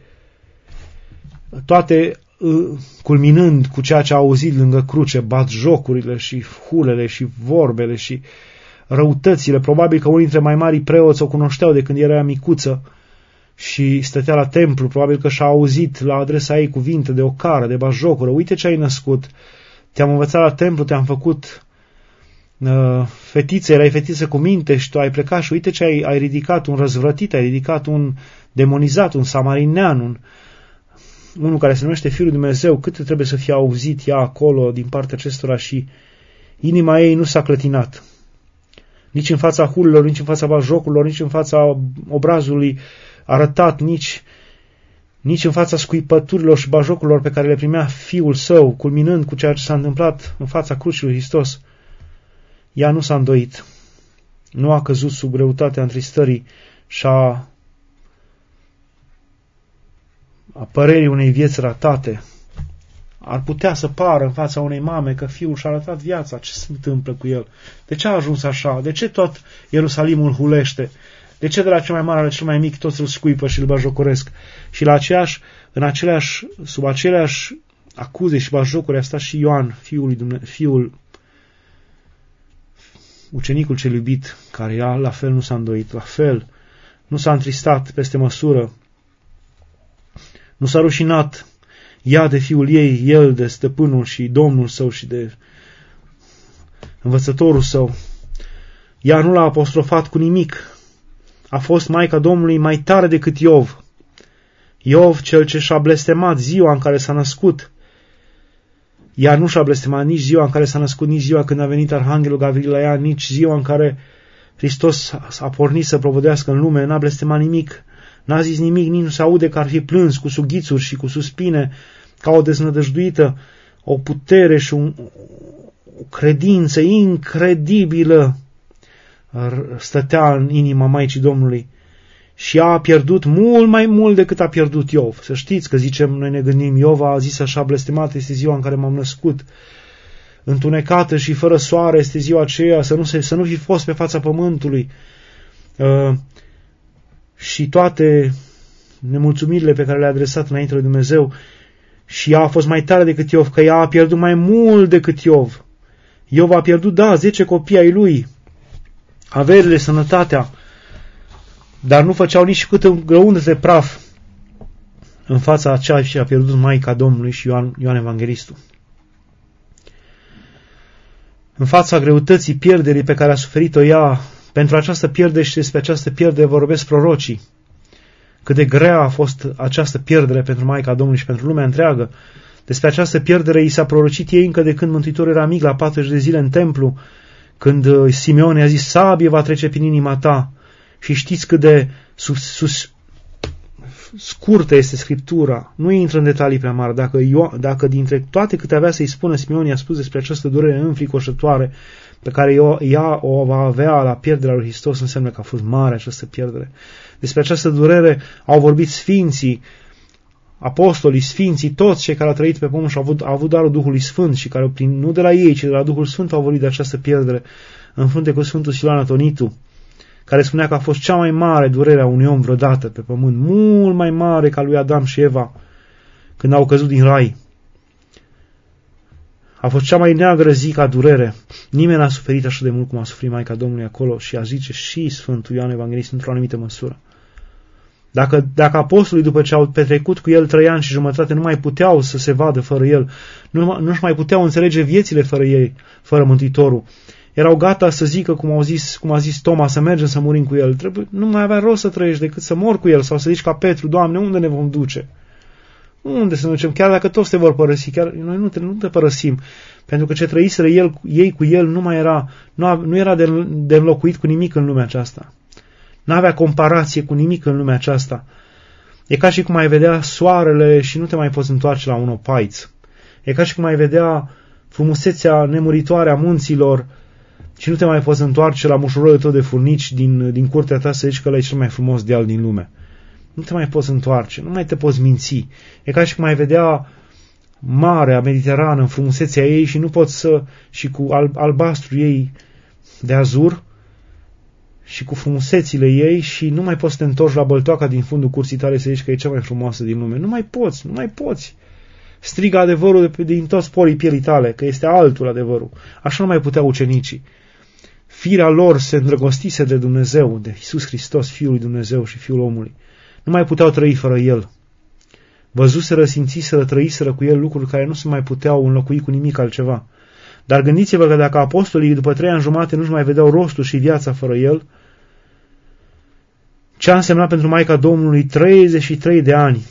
toate culminând cu ceea ce a auzit lângă cruce, batjocurile și hulele și vorbele și răutățile. Probabil că unii dintre mai mari preoți o cunoșteau de când era micuță și stătea la templu, probabil că și-a auzit la adresa ei cuvinte de ocară, de batjocură. Uite ce ai născut, te-am învățat la templu, te-am făcut uh, fetiță, erai fetiță cu minte și tu ai plecat și uite ce ai, ai ridicat un răzvrătit, ai ridicat un demonizat, un samarinean, un unul care se numește Fiul lui Dumnezeu. Cât trebuie să fie auzit ea acolo din partea acestora și inima ei nu s-a clătinat. Nici în fața hulilor, nici în fața batjocurilor, nici în fața obrazului arătat, nici, nici în fața scuipăturilor și batjocurilor pe care le primea fiul său, culminând cu ceea ce s-a întâmplat în fața crucii lui Hristos. Ea nu s-a îndoit. Nu a căzut sub greutatea întristării și a a părerii unei vieți ratate. Ar putea să pară în fața unei mame că fiul și-a arătat viața. Ce se întâmplă cu el? De ce a ajuns așa? De ce tot Ierusalimul hulește? De ce de la cel mai mare la cel mai mic toți îl scuipă și îl bajocoresc? Și la aceeași, în aceleași, sub aceleași acuze și bajocuri a stat și Ioan, fiul lui Dumnezeu, fiul, ucenicul cel iubit, care ea la fel nu s-a îndoit, la fel nu s-a întristat peste măsură. Nu s-a rușinat ea de fiul ei, el de stăpânul și domnul său și de învățătorul său. Ea nu l-a apostrofat cu nimic. A fost Maica Domnului mai tare decât Iov. Iov, cel ce și-a blestemat ziua în care s-a născut. Ea nu și-a blestemat nici ziua în care s-a născut, nici ziua când a venit Arhanghelul Gavril la ea, nici ziua în care Hristos a pornit să propovădească în lume. N-a blestemat nimic. N-a zis nimic, nici nu se aude că ar fi plâns cu sughițuri și cu suspine, ca o deznădăjduită, o putere și un, o credință incredibilă stătea în inima Maicii Domnului. Și ea a pierdut mult mai mult decât a pierdut Iov. Să știți că zicem, noi ne gândim, Iov a zis așa, blestemat este ziua în care m-am născut, întunecată și fără soare este ziua aceea, să nu, se, să nu fi fost pe fața pământului. Uh, și toate nemulțumirile pe care le-a adresat înainte lui Dumnezeu, și ea a fost mai tare decât Iov, că ea a pierdut mai mult decât Iov. Iov a pierdut, da, zece copii ai lui, averile, sănătatea, dar nu făceau nici câte un grăunte de praf în fața a ceea ce a pierdut Maica Domnului și Ioan, Ioan Evanghelistul. În fața greutății pierderii pe care a suferit-o ea, pentru această pierdere și despre această pierdere vorbesc prorocii. Cât de grea a fost această pierdere pentru Maica Domnului și pentru lumea întreagă. Despre această pierdere i s-a prorocit ei încă de când Mântuitorul era mic, la patruzeci de zile în templu, când Simeon i-a zis, sabie va trece prin inima ta. Și știți cât de sus, sus, scurtă este Scriptura. Nu intră în detalii prea mari. Dacă, Io, dacă dintre toate câte avea să-i spună, Simeon i-a spus despre această durere înfricoșătoare pe care ea o va avea la pierderea lui Hristos, înseamnă că a fost mare această pierdere. Despre această durere au vorbit sfinții, apostolii, sfinții, toți cei care au trăit pe pământ și au avut, au avut darul Duhului Sfânt și care, prin, nu de la ei, ci de la Duhul Sfânt, au vorbit de această pierdere, în frunte cu Sfântul Siluan Atonitu, care spunea că a fost cea mai mare durere a unui om vreodată pe pământ, mult mai mare ca lui Adam și Eva, când au căzut din rai. A fost cea mai neagră zi ca durere. Nimeni n-a suferit așa de mult cum a suferit Maica Domnului acolo, și a zice și Sfântul Ioan Evanghelist într-o anumită măsură. Dacă, dacă apostolii, după ce au petrecut cu el trei ani și jumătate, nu mai puteau să se vadă fără el, nu, nu-și mai puteau înțelege viețile fără ei, fără Mântuitorul, erau gata să zică, cum, au zis, cum a zis Toma, să mergem să murim cu el. Trebuie, nu mai avea rost să trăiești decât să mor cu el, sau să zici ca Petru, Doamne, unde ne vom duce? Unde să ne ducem? Chiar dacă toți te vor părăsi, chiar noi nu te, nu te părăsim, pentru că ce trăiseră el, ei cu el nu mai era, nu, nu era de, de înlocuit cu nimic în lumea aceasta. Nu avea comparație cu nimic în lumea aceasta. E ca și cum ai vedea soarele și nu te mai poți întoarce la un opaiț. E ca și cum ai vedea frumusețea nemuritoare a munților și nu te mai poți întoarce la mușurul tău de furnici din, din curtea ta să zici că ăla e cel mai frumos deal din lume. Nu te mai poți întoarce, nu mai te poți minți. E ca și cum ai vedea Marea Mediterană în frumusețea ei și nu poți să, și cu alb, albastru ei de azur și cu frumusețile ei, și nu mai poți să te întorci la băltoaca din fundul curții tale să zici că e cea mai frumoasă din lume. Nu mai poți, nu mai poți. Strigă adevărul de, din toți porii pielii tale, că este altul adevărul. Așa nu mai puteau ucenicii. Firea lor se îndrăgostise de Dumnezeu, de Iisus Hristos, Fiul lui Dumnezeu și Fiul omului. Nu mai puteau trăi fără El. Văzuseră, simțiseră, trăiseră cu El lucruri care nu se mai puteau înlocui cu nimic altceva. Dar gândiți-vă că dacă apostolii după trei ani jumate nu-și mai vedeau rostul și viața fără El, ce a însemnat pentru Maica Domnului treizeci și trei de ani?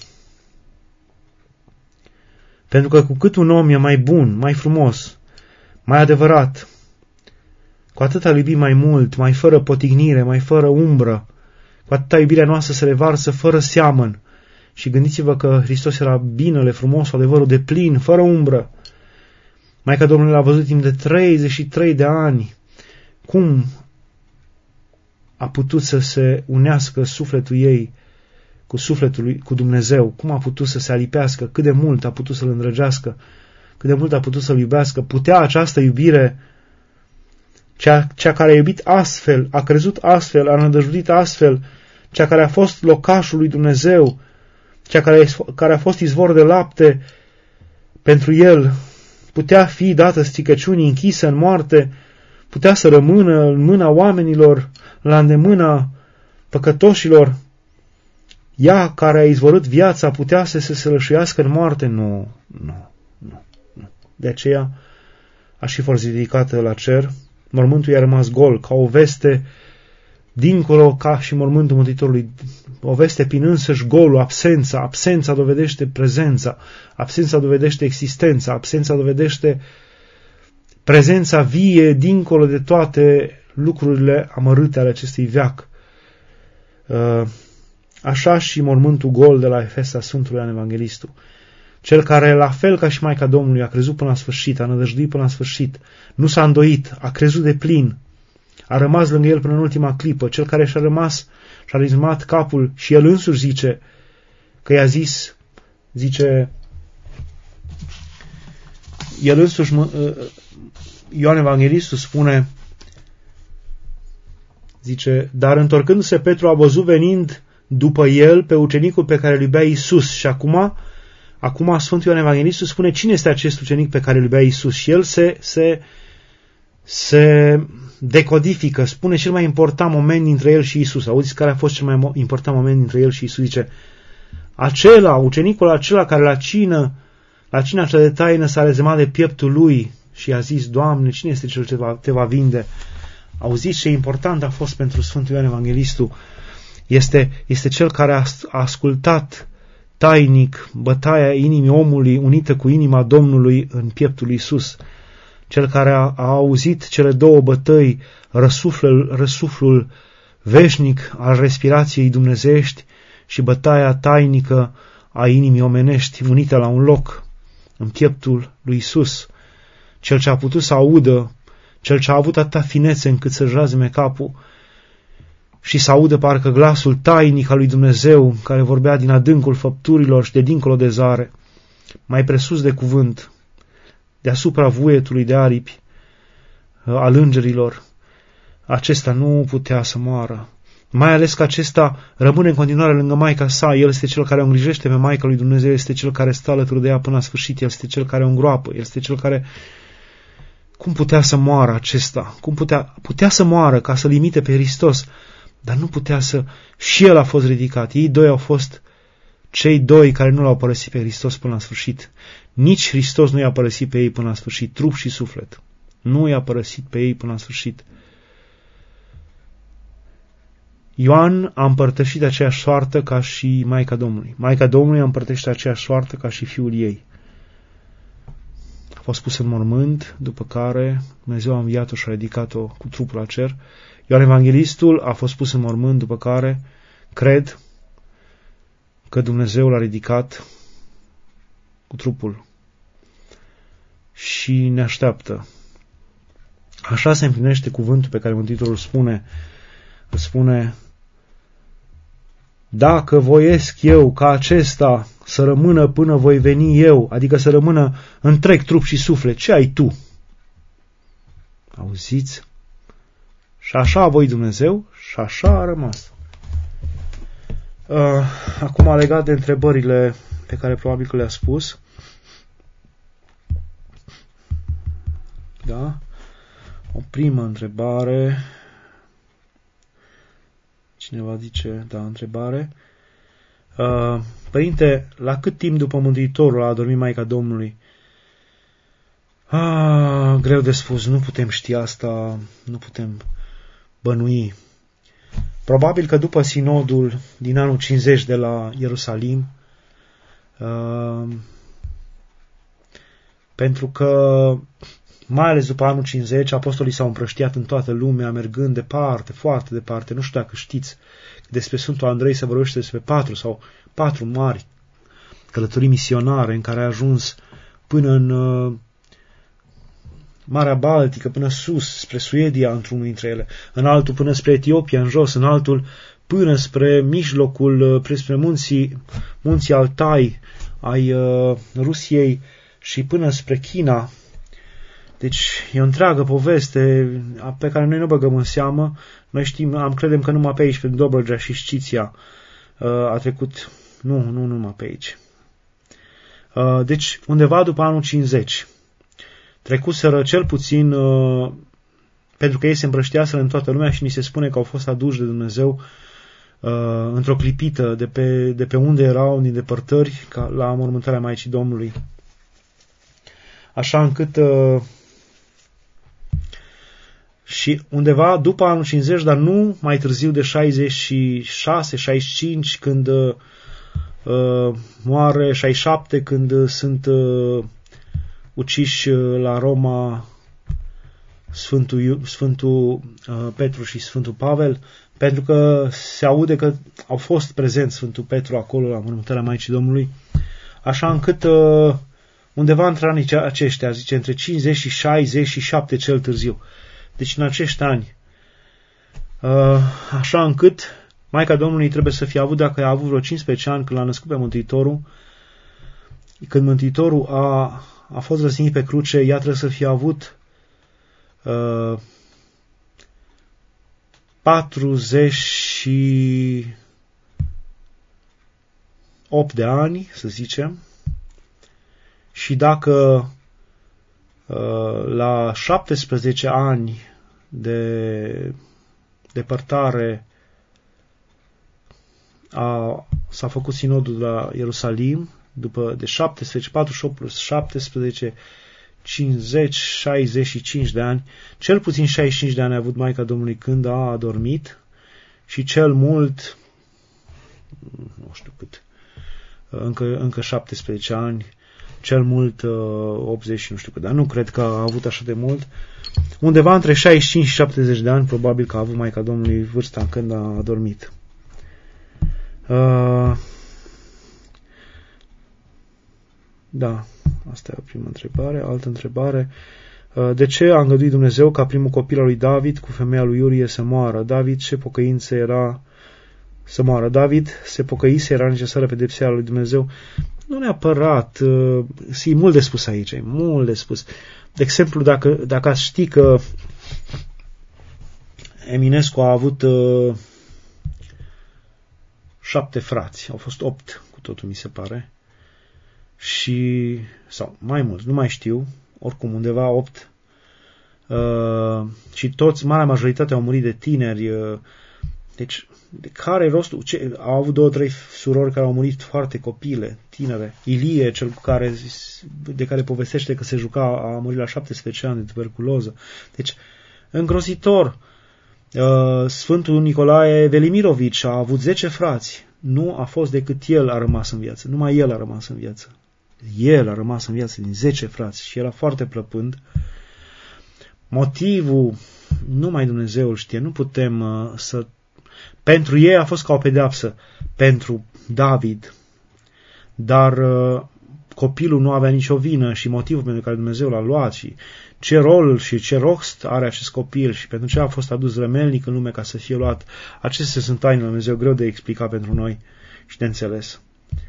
Pentru că cu cât un om e mai bun, mai frumos, mai adevărat, cu atât a iubi mai mult, mai fără potignire, mai fără umbră, cu atâta iubirea noastră se revarsă fără seamăn. Și gândiți-vă că Hristos era binele, frumos, adevărul de plin, fără umbră. Maica Domnului l-a văzut timp de treizeci și trei de ani. Cum a putut să se unească sufletul ei cu sufletul lui, cu Dumnezeu? Cum a putut să se alipească? Cât de mult a putut să-L îndrăgească? Cât de mult a putut să-L iubească? Putea această iubire, cea, cea care a iubit astfel, a crezut astfel, a nădăjduit astfel, cea care a fost locașul lui Dumnezeu, cea care, care a fost izvor de lapte pentru el, putea fi dată stricăciunii, închisă în moarte, putea să rămână în mâna oamenilor, la îndemâna păcătoșilor. Ea care a izvorât viața putea să se sălășuiască în moarte? Nu, nu, nu, nu. De aceea a și fost ridicată la cer, mormântul i-a rămas gol, ca o veste dincolo, ca și mormântul Mântuitorului, o veste prin însăși golul, absența. Absența dovedește prezența, absența dovedește existența, absența dovedește prezența vie dincolo de toate lucrurile amărâte ale acestui veac. Așa și mormântul gol de la Efesa Sfântului Ioan Evanghelistul. Cel care, la fel ca și Maica Domnului, a crezut până la sfârșit, a nădăjduit până la sfârșit, nu s-a îndoit, a crezut de plin, a rămas lângă el până în ultima clipă, cel care și-a rămas, și-a rizumat capul și el însuși zice că i-a zis, zice, el însuși, Ioan Evanghelistul spune, zice, dar întorcându-se Petru a văzut venind după el pe ucenicul pe care îl iubea Iisus. Și acum, acum Sfântul Ioan Evanghelistul spune cine este acest ucenic pe care îl iubea Iisus. Și el se, se, se decodifică, spune cel mai important moment dintre el și Iisus. Auziți care a fost cel mai important moment dintre el și Iisus? Zice, acela, ucenicul acela care la cină, la cina cea de taină s-a rezemat de pieptul lui și a zis, Doamne, cine este cel ce va, te va vinde? Auziți ce important a fost pentru Sfântul Ioan Evanghelistul? Este, este cel care a ascultat tainic bătaia inimii omului unită cu inima Domnului în pieptul lui Iisus. cel care a, a auzit cele două bătăi, răsuflul, răsuflul veșnic al respirației dumnezeiești și bătaia tainică a inimii omenești, unită la un loc, în pieptul lui Isus, cel ce a putut să audă, cel ce a avut atâta finețe încât să-și razme capul și să audă parcă glasul tainic al lui Dumnezeu, care vorbea din adâncul făpturilor și de dincolo de zare, mai presus de cuvânt, deasupra vuietului de aripi al îngerilor. Acesta nu putea să moară, mai ales că acesta rămâne în continuare lângă Maica sa. El este cel care o îngrijește pe Maica lui Dumnezeu, este cel care stă alături de ea până la sfârșit, el este cel care o îngroapă, el este cel care... Cum putea să moară acesta? Cum putea, putea să moară ca să-L imite pe Hristos, dar nu putea să... Și el a fost ridicat. Ei doi au fost cei doi care nu l-au părăsit pe Hristos până la sfârșit. Nici Hristos nu i-a părăsit pe ei până la sfârșit, trup și suflet. Nu i-a părăsit pe ei până la sfârșit. Ioan a împărtășit aceeași soartă ca și Maica Domnului. Maica Domnului a împărtășit aceeași soartă ca și fiul ei. A fost pus în mormânt, după care Dumnezeu a înviat-o și a ridicat-o cu trupul la cer. Ioan Evanghelistul a fost pus în mormânt, după care cred că Dumnezeu l-a ridicat cu trupul și ne așteaptă. Așa se împlinește cuvântul pe care Mântuitorul spune, spune: dacă voiesc eu ca acesta să rămână până voi veni eu, adică să rămână întreg trup și suflet, ce ai tu? Auziți? Și așa a voit Dumnezeu și așa a rămas. Uh, acum, legat de întrebările pe care probabil că le-a spus, da? O primă întrebare. Cineva zice, da, întrebare. Uh, Părinte, la cât timp după Mântuitorul a adormit Maica Domnului? Ah, greu de spus, nu putem ști asta, nu putem bănui. Probabil că după sinodul din anul cincizeci de la Ierusalim, uh, pentru că mai ales după anul cincizeci, apostolii s-au împrăștiat în toată lumea, mergând departe, foarte departe. Nu știu dacă știți, despre Sfântul Andrei se vorbește despre patru sau patru mari călătorii misionare în care a ajuns până în uh, Marea Baltică, până sus, spre Suedia, într-unul dintre ele, în altul până spre Etiopia, în jos, în altul până spre mijlocul, spre munții, munții Altai ai uh, Rusiei și până spre China. Deci e o întreagă poveste pe care noi nu băgăm în seamă. Noi știm, am credem că numai pe aici, pe Dobrogea și Sciția, a trecut. Nu, nu numai pe aici. Deci undeva după anul cincizeci trecuseră cel puțin, pentru că ei se împrășteaseră în toată lumea și ni se spune că au fost aduși de Dumnezeu într-o clipită de pe, de pe unde erau, din depărtări, ca la mormântarea Maicii Domnului. Așa încât și undeva după anul cincizeci, dar nu mai târziu de șaizeci și șase șaizeci și cinci, când uh, moare, șaizeci și șapte, când sunt uh, uciși la Roma Sfântul, Sfântul uh, Petru și Sfântul Pavel, pentru că se aude că au fost prezenți Sfântul Petru acolo la mormântarea Maicii Domnului, așa încât uh, undeva între anii aceștia, zice, între cincizeci și șaizeci și șapte cel târziu. Deci în acești ani, așa încât Maica Domnului trebuie să fie avut, dacă a avut vreo cincisprezece ani când l-a născut pe Mântuitorul, când Mântuitorul a, a fost răstignit pe cruce, ea trebuie să fie avut uh, patruzeci și opt de ani, să zicem, și dacă la șaptesprezece ani de depărtare a, s-a făcut sinodul la Ierusalim, după de șaptesprezece, patruzeci și opt plus șaptesprezece, cincizeci, șaizeci și cinci de ani, cel puțin șaizeci și cinci de ani a avut Maica Domnului când a adormit și cel mult, nu știu cât, încă, încă șaptesprezece ani, cel mult optzeci, nu știu cât, dar nu cred că a avut așa de mult. Undeva între șaizeci și cinci și șaptezeci de ani, probabil că a avut Maica Domnului vârsta când a adormit. Uh, da, asta e o primă întrebare. Altă întrebare. Uh, de ce a îngăduit Dumnezeu ca primul copil al lui David cu femeia lui Iurie să moară? David ce pocăință era să moară? David se pocăise, era necesară pedepsirea lui Dumnezeu? Nu neapărat. Uh, e mult de spus aici, e mult de spus. De exemplu, dacă, dacă ați ști că Eminescu a avut uh, șapte frați, au fost opt cu totul, mi se pare, și, sau mai mulți, nu mai știu, oricum undeva opt, uh, și toți, marea majoritate au murit de tineri, uh, deci, de care rostul? Ce, au avut două, trei surori care au murit foarte copile, tinere. Ilie, cel care, de care povestește că se juca, a murit la șaptesprezece ani de tuberculoză. Deci, îngrozitor. Sfântul Nicolae Velimirovici a avut zece frați. Nu a fost decât el a rămas în viață. Numai el a rămas în viață. El a rămas în viață din zece frați și era foarte plăpând. Motivul, numai Dumnezeu îl știe. Nu putem uh, să... Pentru ei a fost ca o pedeapsă. Pentru David. Dar uh, copilul nu avea nicio vină și motivul pentru care Dumnezeu l-a luat și ce rol și ce rost are acest copil și pentru ce a fost adus rămelnic în lume ca să fie luat. Acestea sunt tainele lui Dumnezeu, greu de explicat pentru noi și de înțeles.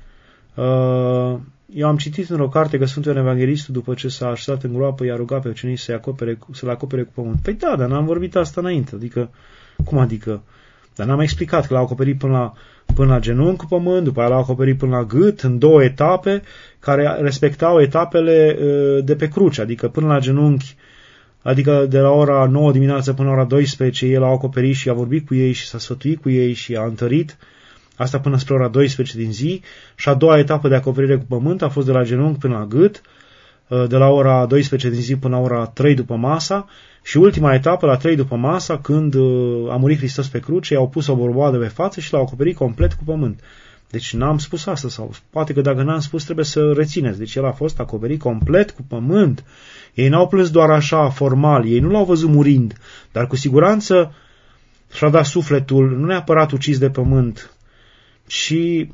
Uh, eu am citit în o carte că Sfântul Evanghelistul, după ce s-a așezat în groapă, i-a rugat pe ucenici să-i acopere, să-l acopere cu pământ. Păi da, dar n-am vorbit asta înainte. Adică, cum adică? Dar n-am explicat că l-a acoperit până la, până la genunchi cu pământ, după aia l-a acoperit până la gât, în două etape, care respectau etapele uh, de pe cruce, adică până la genunchi, adică de la ora nouă dimineața până la ora douăsprezece, el a acoperit și a vorbit cu ei și s-a sfătuit cu ei și a întărit, asta până spre ora douăsprezece din zi, și a doua etapă de acoperire cu pământ a fost de la genunchi până la gât, uh, de la ora douăsprezece din zi până la ora trei după masa, și ultima etapă, la trei după masa, când uh, a murit Hristos pe cruce, i-au pus o borboadă pe față și l-au acoperit complet cu pământ. Deci n-am spus asta, sau poate că dacă n-am spus trebuie să rețineți. Deci el a fost acoperit complet cu pământ. Ei n-au plâns doar așa formal, ei nu l-au văzut murind, dar cu siguranță și-a dat sufletul, nu neapărat ucis de pământ, și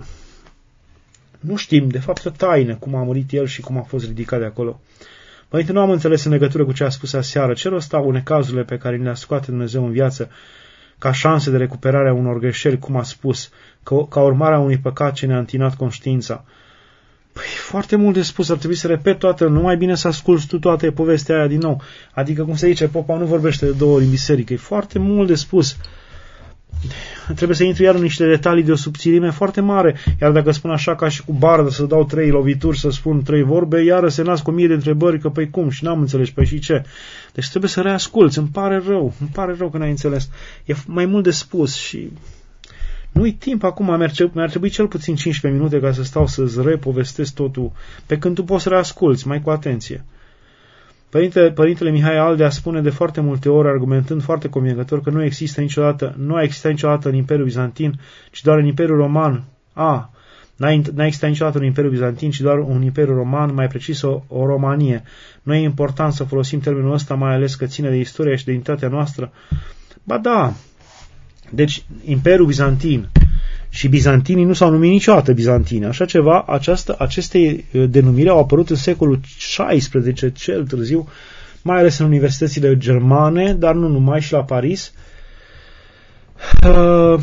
nu știm, de fapt, o taină, cum a murit el și cum a fost ridicat de acolo. Părinte, nu am înțeles în legătură cu ce a spus aseară. Ce rost au necazurile pe care le-a scoate Dumnezeu în viață ca șanse de recuperare a unor greșeli, cum a spus, ca, ca urmare a unui păcat ce ne-a întinat conștiința? Păi, foarte mult de spus, ar trebui să repet toată, nu mai bine să asculți tu toată povestea aia din nou. Adică, cum se zice, popa nu vorbește de două ori în biserică, e foarte mult de spus. Trebuie să intru iar în niște detalii de o subțirime foarte mare, iar dacă spun așa ca și cu bardă să dau trei lovituri, să spun trei vorbe, iară se nasc o mie de întrebări, că păi cum, și n-am înțeles, păi și ce? Deci trebuie să reasculți, îmi pare rău, îmi pare rău că n-ai înțeles. E mai mult de spus și nu-i timp acum, mi-ar trebui cel puțin cincisprezece minute ca să stau să-ți repovestesc totul, pe când tu poți să reasculți mai cu atenție. Părinte, Părintele Mihai Aldea spune de foarte multe ori, argumentând foarte convingător, că nu există niciodată, nu a existat niciodată în Imperiul Bizantin, ci doar în Imperiul Roman. A, n-a, n-a existat niciodată în Imperiul Bizantin, ci doar un Imperiu Roman, mai precis o, o Romanie. Nu e important să folosim termenul ăsta, mai ales că ține de istoria și de identitatea noastră. Ba da, deci Imperiul Bizantin și bizantinii nu s-au numit niciodată bizantini. Așa ceva, această, aceste denumiri au apărut în secolul șaisprezece, cel târziu, mai ales în universitățile germane, dar nu numai, și la Paris. Uh,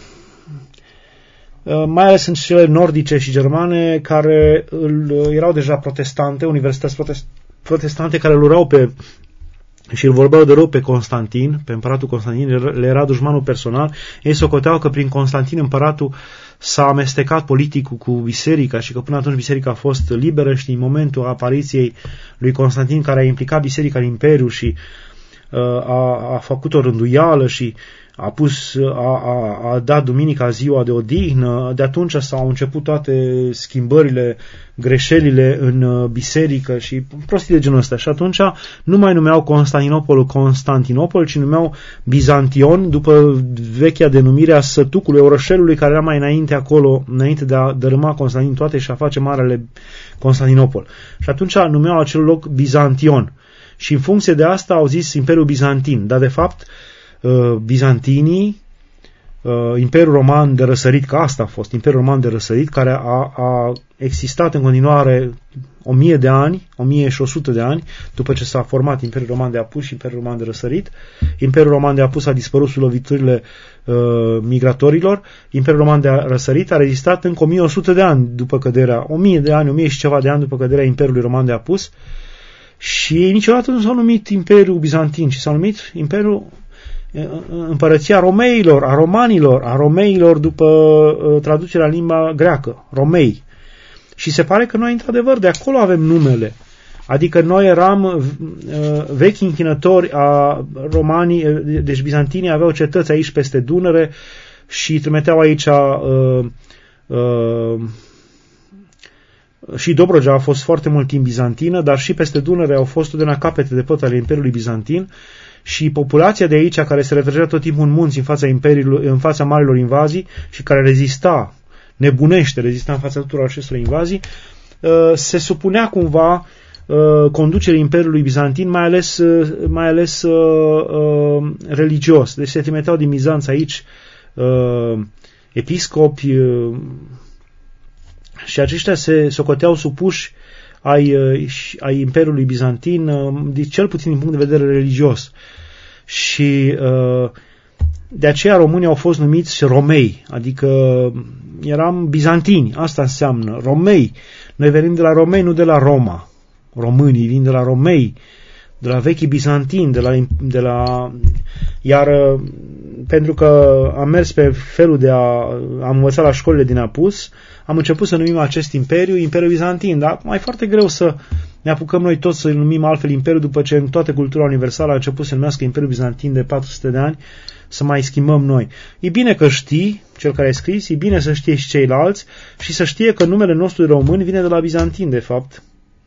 uh, mai ales în cele nordice și germane, care îl, erau deja protestante, universități protest, protestante care îl urau pe și îl vorbeau de rău pe Constantin, pe împăratul Constantin, le era dușmanul personal. Ei socoteau că prin Constantin împăratul s-a amestecat politic cu biserica și că până atunci biserica a fost liberă și în momentul apariției lui Constantin, care a implicat biserica în imperiu și a, a făcut o rânduială și a pus, a, a, a dat duminica ziua de odihnă. De atunci s-au început toate schimbările, greșelile în biserică și prostii de genul ăsta. Și atunci nu mai numeau Constantinopolul Constantinopol, ci numeau Bizantion, după vechea denumire a sătucului, orășelului care era mai înainte acolo, înainte de a dărâma Constantin toate și a face marele Constantinopol. Și atunci numeau acel loc Bizantion. Și în funcție de asta au zis Imperiul Bizantin. Dar de fapt bizantinii, Imperiul Roman de răsărit, că asta a fost, Imperiul Roman de răsărit, care a, a existat în continuare o mie de ani, o mie și o sută de ani, după ce s-a format Imperiul Roman de apus și Imperiul Roman de răsărit. Imperiul Roman de apus a dispărut sub loviturile uh, migratorilor. Imperiul Roman de răsărit a rezistat încă o mie o sută de ani după căderea, o mie de ani, o mie și ceva de ani după căderea Imperiului Roman de apus. Și ei niciodată nu s-au numit Imperiul Bizantin, ci s-au numit Imperiul Împărăția romeilor, a romanilor, a romeilor după uh, traducerea în limba greacă, romei. Și se pare că noi, într-adevăr, de acolo avem numele. Adică noi eram uh, vechi închinători a romanii, deci bizantinii aveau cetăți aici peste Dunăre și trimiteau aici uh, uh, și Dobrogea a fost foarte mult timp bizantină, dar și peste Dunăre au fost totdeauna capete de păt ale Imperiului Bizantin. Și populația de aici, care se retrăgea tot timpul în munți în fața, în fața marilor invazii și care rezista, nebunește, rezista în fața tuturor acestor invazii, se supunea cumva conducerii Imperiului Bizantin, mai ales, mai ales religios. Deci se trimiteau din Bizanț aici episcopi și aceștia se socoteau supuși ai, ai Imperiului Bizantin, de cel puțin din punct de vedere religios. Și de aceea românii au fost numiți romei, adică eram bizantini, asta înseamnă, romei. Noi venim de la romei, nu de la Roma. Românii vin de la romei, de la vechii bizantini, de la, de la... Iar pentru că am mers pe felul de a... am învățat la școlile din apus, am început să numim acest imperiu Imperiul Bizantin, dar mai foarte greu să ne apucăm noi toți să-l numim altfel imperiu după ce în toată cultura universală a început să numească Imperiul Bizantin de patru sute de ani, să mai schimbăm noi. E bine că știi, cel care a scris, e bine să știe și ceilalți și să știe că numele nostru de român vine de la Bizantin, de fapt.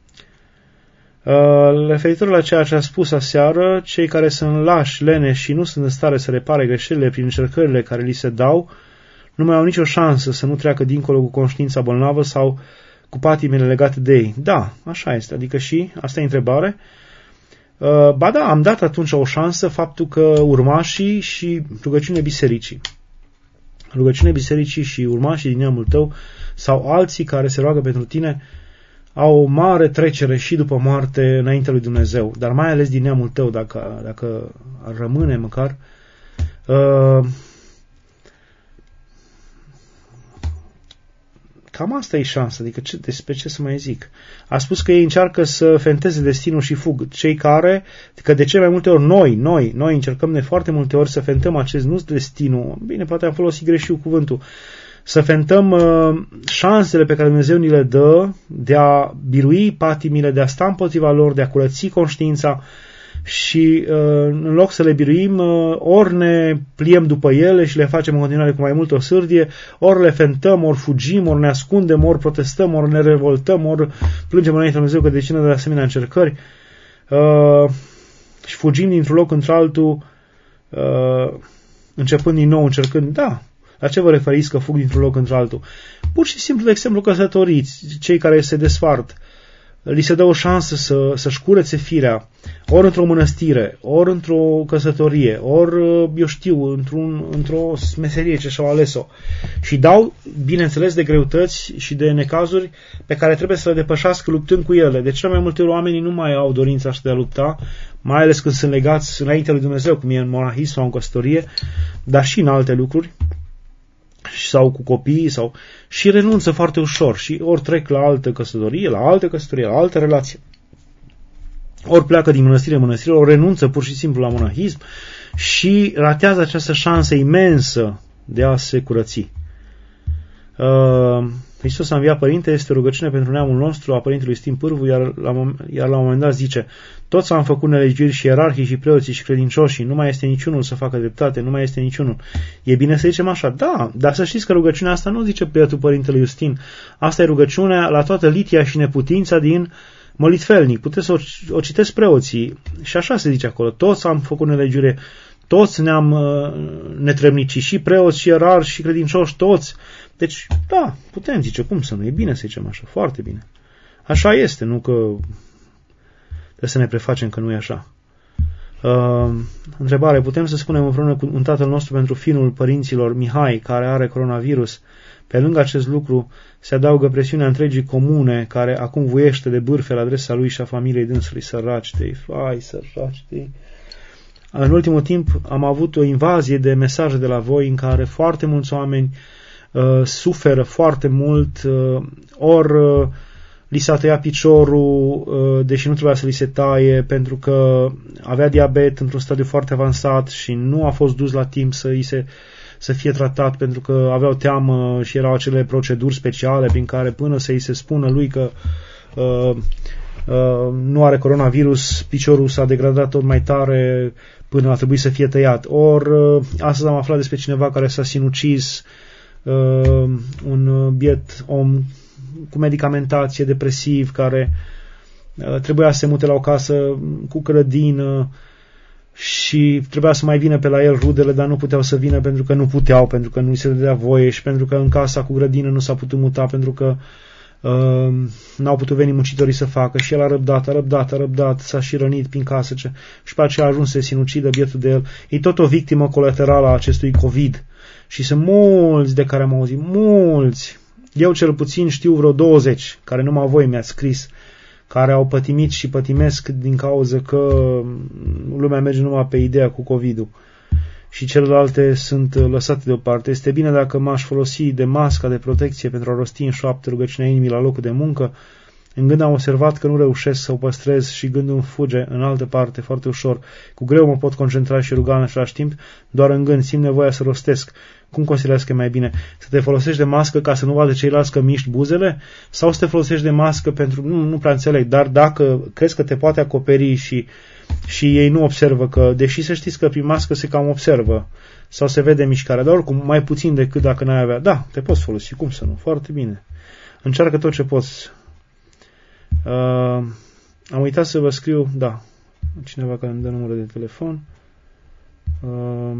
Uh, referitor la ceea ce a spus aseară, cei care sunt lași, leneși și nu sunt în stare să repare greșelile prin încercările care li se dau, nu mai au nicio șansă să nu treacă dincolo cu conștiința bolnavă sau cu patimile legate de ei. Da, așa este, adică și, asta e întrebare. Uh, ba da, am dat atunci o șansă faptul că urmașii și rugăciunea bisericii, rugăciunea bisericii și urmașii din neamul tău sau alții care se roagă pentru tine au o mare trecere și după moarte înaintea lui Dumnezeu, dar mai ales din neamul tău, dacă, dacă ar rămâne măcar. Uh, Cam asta e șansa, adică ce, despre ce să mai zic. A spus că ei încearcă să fenteze destinul și fug. Cei care, că de cele mai multe ori noi, noi, noi încercăm de foarte multe ori să fentăm acest, nu destinul, bine, poate am folosit greșit cuvântul, să fentăm uh, șansele pe care Dumnezeu ni le dă de a birui patimile, de a sta împotriva lor, de a curăți conștiința și uh, în loc să le biruim, uh, ori ne pliem după ele și le facem în continuare cu mai multă sârdie, ori le fentăm, ori fugim, ori ne ascundem, ori protestăm, ori ne revoltăm, ori plângem înainte Dumnezeu că decină de asemenea încercări uh, și fugim dintr-un loc într-altul, uh, începând din nou, încercând, da, la ce vă referiți că fug dintr-un loc într-altul? Pur și simplu, de exemplu, căsătoriți, cei care se desfart, li se dă o șansă să, să-și curețe firea, ori într-o mănăstire, ori într-o căsătorie, ori, eu știu, într-un, într-o meserie ce și-au ales-o. Și dau, bineînțeles, de greutăți și de necazuri pe care trebuie să le depășească luptând cu ele. De cele mai multe ori oamenii nu mai au dorința asta de a lupta, mai ales când sunt legați înaintea lui Dumnezeu, cum e în monahism sau în căsătorie, dar și în alte lucruri, sau cu copiii, sau și renunță foarte ușor și ori trec la altă căsătorie, la altă căsătorie, la altă relație. Ori pleacă din mănăstire în mănăstire, ori renunță pur și simplu la monahism și ratează această șansă imensă de a se curăți. Uh, Hristos a înviat, Părinte, este o rugăciune pentru neamul nostru a Părintelui Stim Pârvu, iar la, iar la un moment dat zice: toți am făcut nelegiuiri și ierarhii și preoții și credincioșii, nu mai este niciunul să facă dreptate, nu mai este niciunul. E bine să zicem așa, da, dar să știți că rugăciunea asta nu zice Bietul Părintele Iustin. Asta e rugăciunea la toată litia și neputința din Mălitfelnic. Puteți să o, o citeți preoții. Și așa se zice acolo: toți am făcut nelegiuire, toți ne-am uh, netrebnicit, și preoți, și ierarhi, și credincioși, toți. Deci, da, putem zice, cum să nu, e bine să zicem așa, foarte bine. Așa este, nu că trebuie să ne prefacem că nu e așa. Uh, întrebare, putem să spunem împreună cu un tatăl nostru pentru finul părinților Mihai, care are coronavirus? Pe lângă acest lucru se adaugă presiunea întregii comune, care acum vuiește de bârfe la adresa lui și a familiei dânsului. Săraci de-i, fai, săraci de-i. În ultimul timp am avut o invazie de mesaje de la voi în care foarte mulți oameni uh, suferă foarte mult, uh, ori uh, li s-a tăiat piciorul, uh, deși nu trebuia să li se taie, pentru că avea diabet într-un stadiu foarte avansat și nu a fost dus la timp să, îi se, să fie tratat, pentru că aveau teamă și erau acele proceduri speciale prin care până să îi se spună lui că uh, uh, nu are coronavirus, piciorul s-a degradat tot mai tare până a trebuit să fie tăiat. Or, uh, astăzi am aflat despre cineva care s-a sinucis, uh, un biet om cu medicamentație, depresiv, care uh, trebuia să se mute la o casă cu grădină și trebuia să mai vină pe la el rudele, dar nu puteau să vină pentru că nu puteau, pentru că nu se dădea voie și pentru că în casa cu grădină nu s-a putut muta, pentru că uh, n-au putut veni muncitorii să facă, și el a răbdat, a răbdat, a răbdat, s-a și rănit prin casă ce... și pe aceea a ajuns să se sinucidă bietul de el. E tot o victimă colaterală a acestui COVID și sunt mulți de care am auzit, mulți. Eu cel puțin știu vreo douăzeci, care numai voi mi-ați scris, care au pătimit și pătimesc din cauza că lumea merge numai pe ideea cu COVID-ul și celelalte sunt lăsate deoparte. Este bine dacă m-aș folosi de masca de protecție pentru a rosti în șoaptă rugăciunea inimii la locul de muncă. În gând am observat că nu reușesc să o păstrez și gândul îmi fuge în altă parte foarte ușor. Cu greu mă pot concentra și ruga în același timp, doar în gând simt nevoia să rostesc. Cum considerați că e mai bine? Să te folosești de mască ca să nu vadă ceilalți că miști buzele? Sau să te folosești de mască pentru... Nu, nu prea înțeleg, dar dacă crezi că te poate acoperi și, și ei nu observă că... Deși să știți că prin mască se cam observă sau se vede mișcarea, dar oricum mai puțin decât dacă n-ai avea. Da, te poți folosi, cum să nu? Foarte bine. Încearcă tot ce poți. Uh, am uitat să vă scriu, da, cineva care îmi dă numărul de telefon. Uh,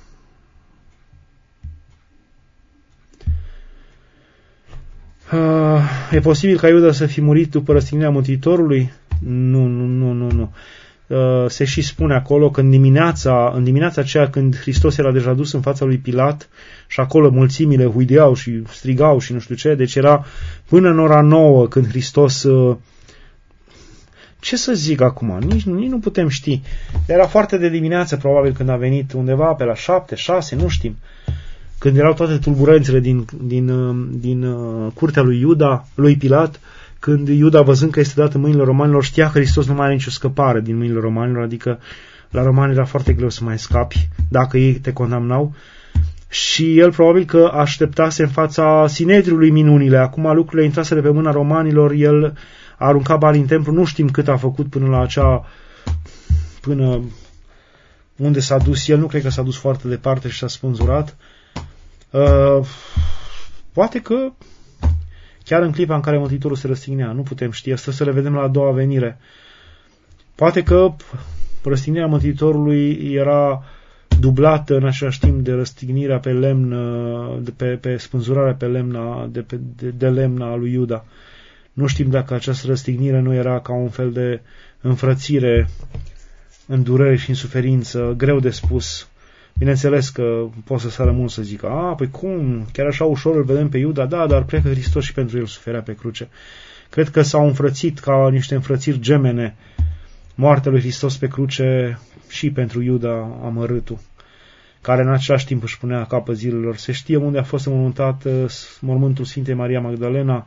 uh, e posibil ca Iuda să fi murit după răstignirea Mântuitorului? Nu, nu, nu, nu, nu. Uh, se și spune acolo că în dimineața, în dimineața aceea când Hristos era deja dus în fața lui Pilat și acolo mulțimile huideau și strigau și nu știu ce, deci era până în ora nouă când Hristos... Uh, ce să zic acum? Nici, nici nu putem ști. Era foarte de dimineață, probabil, când a venit undeva pe la șapte, șase, nu știm. Când erau toate tulburențele din, din, din uh, curtea lui Iuda, lui Pilat, când Iuda, văzând că este dat în mâinile romanilor, știa că Hristos nu mai are nicio scăpare din mâinile romanilor, adică la romani era foarte greu să mai scapi dacă ei te condamnau. Și el probabil că așteptase în fața Sinedriului minunile. Acum lucrurile intrase pe mâna romanilor, el a aruncat bani în templu, nu știm cât a făcut până la acea, până unde s-a dus el, nu cred că s-a dus foarte departe și s-a spânzurat. Uh, poate că chiar în clipa în care Mântuitorul se răstignea, nu putem ști, asta să le vedem la a doua venire. Poate că răstignirea Mântuitorului era dublată în același timp de răstignirea pe lemn, de pe, pe spânzurarea pe lemn, de, pe, de, de lemn a lui Iuda. Nu știm dacă această răstignire nu era ca un fel de înfrățire în durere și în suferință, greu de spus. Bineînțeles că pot să sară mult să zică, a, păi cum, chiar așa ușor îl vedem pe Iuda, da, dar cred că Hristos și pentru el suferea pe cruce. Cred că s-au înfrățit ca niște înfrățiri gemene moartea lui Hristos pe cruce și pentru Iuda amărâtul, care în același timp își punea capăt zilelor. Se știe unde a fost înmormântat mormântul Sfintei Maria Magdalena.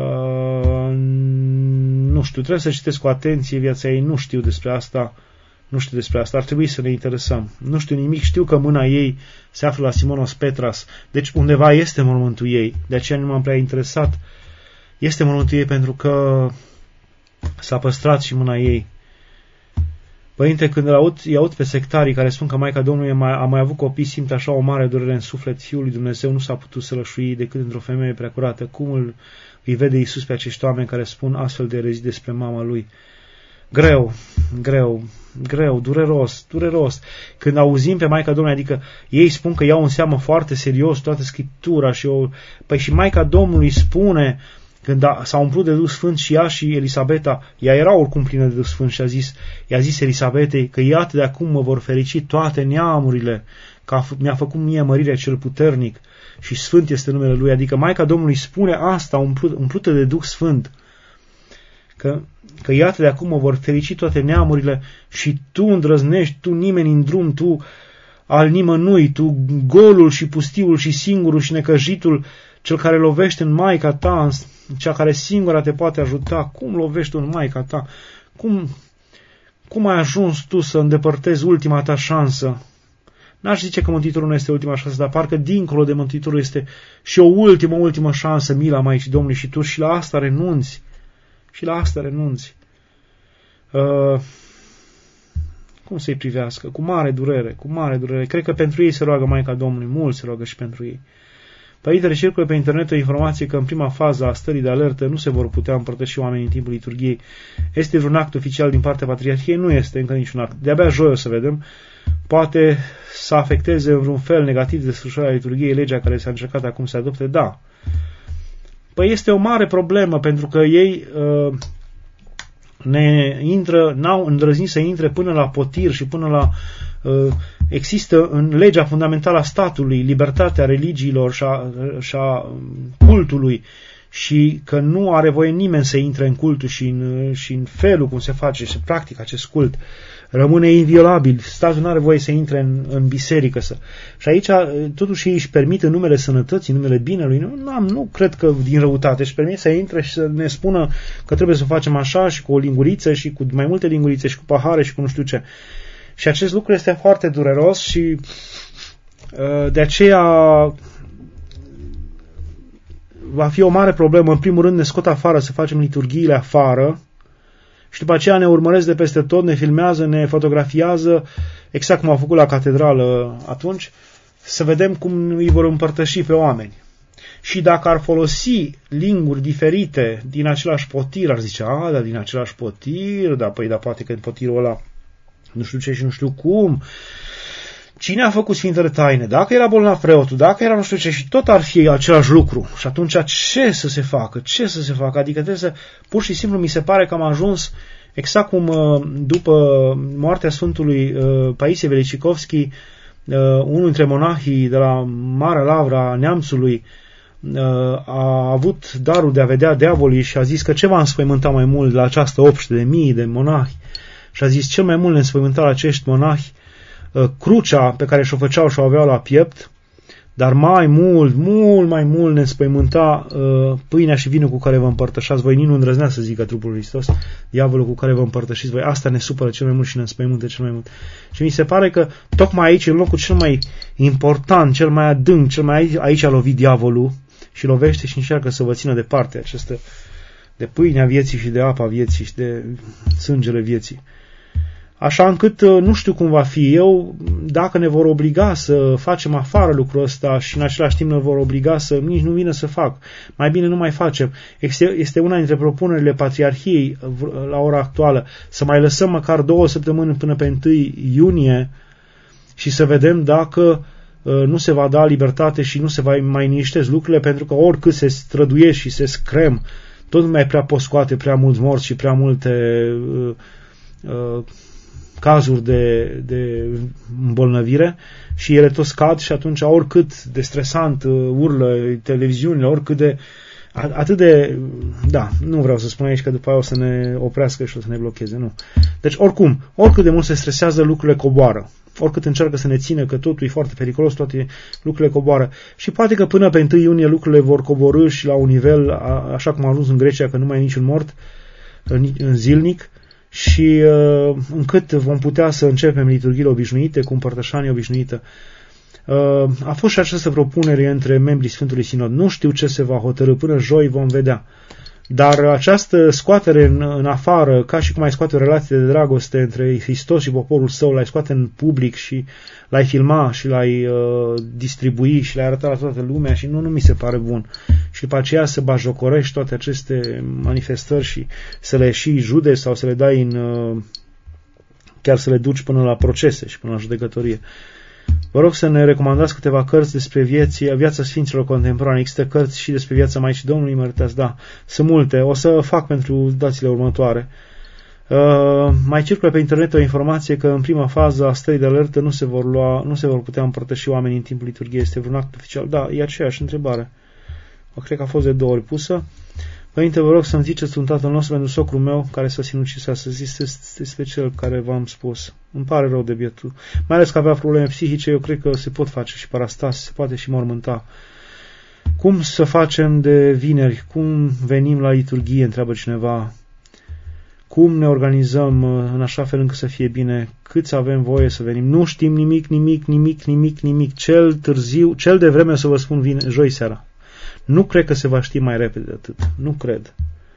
Uh, nu știu, trebuie să citesc cu atenție viața ei, nu știu despre asta, Nu știu despre asta, ar trebui să ne interesăm. Nu știu nimic, știu că mâna ei se află la Simonos Petras, deci undeva este mormântul ei, de aceea nu m-am prea interesat. Este mormântul ei pentru că s-a păstrat și mâna ei. Părinte, când îl aud, îi aud pe sectarii care spun că Maica Domnului mai, a mai avut copii, simt așa o mare durere în suflet. Fiul lui Dumnezeu nu s-a putut sălășui decât într-o femeie preacurată. Cum îl, îi vede Iisus pe acești oameni care spun astfel de erezii despre mama lui? Greu, greu, greu, dureros, dureros. Când auzim pe Maica Domnului, adică ei spun că iau în seamă foarte serios toată Scriptura și eu, păi și Maica Domnului spune, când s-a umplut de Duh Sfânt și ea și Elisabeta, ea era oricum plină de Duh Sfânt și a zis, i-a zis Elisabetei că iată de acum mă vor ferici toate neamurile, că mi-a făcut mie mărirea cel puternic și Sfânt este numele Lui. Adică Maica Domnului spune asta, umplut, umplută de Duh Sfânt, că, că iată de acum mă vor ferici toate neamurile și tu îndrăznești, tu nimeni în drum, tu al nimănui, tu golul și pustiul și singurul și necăjitul, cel care lovește în Maica ta, cea care singura te poate ajuta. Cum lovești tu în Maica ta? Cum, cum ai ajuns tu să îndepărtezi ultima ta șansă? N-aș zice că Mântuitorul nu este ultima șansă, dar parcă dincolo de Mântuitorul este și o ultimă, ultimă șansă, mila Maicii Domnului, și tu și la asta renunți. Și la asta renunți. Uh, cum să-i privească? Cu mare durere, cu mare durere. Cred că pentru ei se roagă Maica Domnului, mulți se roagă și pentru ei. Părintele, circulă pe internet o informație că în prima fază a stării de alertă nu se vor putea împărtăși oamenii în timpul liturghiei. Este vreun act oficial din partea Patriarhiei? Nu este încă niciun act. De-abia joi o să vedem. Poate să afecteze în vreun fel negativ desfășurarea liturghiei legea care s-a încercat acum să adopte? Da. Păi este o mare problemă, pentru că ei uh, ne intră, n-au îndrăznit să intre până la potir și până la... Uh, există în legea fundamentală a statului libertatea religiilor și a, și a cultului și că nu are voie nimeni să intre în cultul și în, și în felul cum se face și se practică acest cult. Rămâne inviolabil. Statul nu are voie să intre în, în biserică. Să... Și aici totuși ei își permit în numele sănătății, în numele binelui. Nu, am, nu cred că din răutate. Își permit să intre și să ne spună că trebuie să facem așa și cu o linguriță și cu mai multe lingurițe și cu pahare și cu nu știu ce. Și acest lucru este foarte dureros și uh, de aceea va fi o mare problemă. În primul rând ne scot afară să facem liturghiile afară și după aceea ne urmăresc de peste tot, ne filmează, ne fotografiază, exact cum au făcut la catedrală atunci, să vedem cum îi vor împărtăși pe oameni. Și dacă ar folosi linguri diferite din același potir, ar zice, a, dar din același potir, da, păi da, poate că în potirul ăla nu știu ce și nu știu cum. Cine a făcut Sfintele Taine? Dacă era bolnav preotul, dacă era nu știu ce, și tot ar fi același lucru. Și atunci ce să se facă? Ce să se facă? Adică trebuie să, pur și simplu mi se pare că am ajuns exact cum după moartea Sfântului Paisie Velicicovski, unul dintre monahii de la Marea Lavra Neamțului a avut darul de a vedea diavolii și a zis că ce va înspăimânta mai mult la această opște de mii de monahi. Și a zis, cel mai mult ne înspăimânta la acești monahi crucea pe care și-o făceau și-o aveau la piept, dar mai mult, mult mai mult ne înspăimânta pâinea și vinul cu care vă împărtășați voi. Nici nu îndrăznea să zică trupul lui Hristos, diavolul cu care vă împărtășiți voi. Asta ne supără cel mai mult și ne înspăimântă cel mai mult. Și mi se pare că tocmai aici, în locul cel mai important, cel mai adânc, cel mai aici, aici a lovit diavolul și lovește și încearcă să vă țină departe această de pâinea vieții și de apa vieții și de sângele vieții. Așa încât nu știu cum va fi. Eu, dacă ne vor obliga să facem afară lucrul ăsta și în același timp ne vor obliga să nici nu vină să fac, mai bine nu mai facem. Este una dintre propunerile Patriarhiei la ora actuală, să mai lăsăm măcar două săptămâni până pe întâi iunie și să vedem dacă nu se va da libertate și nu se va mai niștezi lucrurile, pentru că oricât se străduiește și se screm, tot mai prea pot scoate prea mulți morți și prea multe uh, uh, cazuri de, de îmbolnăvire și ele tot scad și atunci oricât de stresant uh, urlă televiziunile, oricât de atât de, da, nu vreau să spun aici că după aia o să ne oprească și o să ne blocheze, nu. Deci oricum, oricât de mult se stresează, lucrurile coboară. Oricât încearcă să ne țină că totul e foarte periculos, toate lucrurile coboară. Și poate că până pe întâi iunie lucrurile vor coborî și la un nivel, a, așa cum a ajuns în Grecia, că nu mai e niciun mort în, în zilnic, și uh, încât vom putea să începem liturghiile obișnuite, cu împărtășanie obișnuită. Uh, a fost și această propunere între membrii Sfântului Sinod. Nu știu ce se va hotărî, până joi vom vedea. Dar această scoatere în, în afară, ca și cum ai scoate o relație de dragoste între Hristos și poporul său, l-ai scoate în public și l-ai filma și l-ai uh, distribui și l-ai arăta la toată lumea și nu, nu mi se pare bun. Și după aceea să bajocorești toate aceste manifestări și să le și judeci sau să le dai în... Uh, chiar să le duci până la procese și până la judecătorie. Vă rog să ne recomandați câteva cărți despre vieții, viața Sfinților contemporane. Există cărți și despre viața Maicii Domnului, mă arătați? Da, sunt multe. O să fac pentru dațile următoare. Uh, mai circulă pe internet o informație că în prima fază a stării de alertă nu se vor lua, nu se vor putea împărtăși oamenii în timpul liturghiei. Este vreun act oficial? Da, e aceeași întrebare. Cred că a fost de două ori pusă. Părinte, vă rog să-mi ziceți un tatăl nostru pentru socrul meu care s-a sinucis astăzi. Este, este cel care v-am spus. Îmi pare rău de bietul. Mai ales că avea probleme psihice, eu cred că se pot face și parastas, se poate și mormânta. Cum să facem de vineri? Cum venim la liturghie? Întreabă cineva. Cum ne organizăm în așa fel încât să fie bine? Câți avem voie să venim? Nu știm nimic, nimic, nimic, nimic, nimic. Cel târziu, cel de vreme, să vă spun, vine joi seara. Nu cred că se va ști mai repede de atât. Nu cred.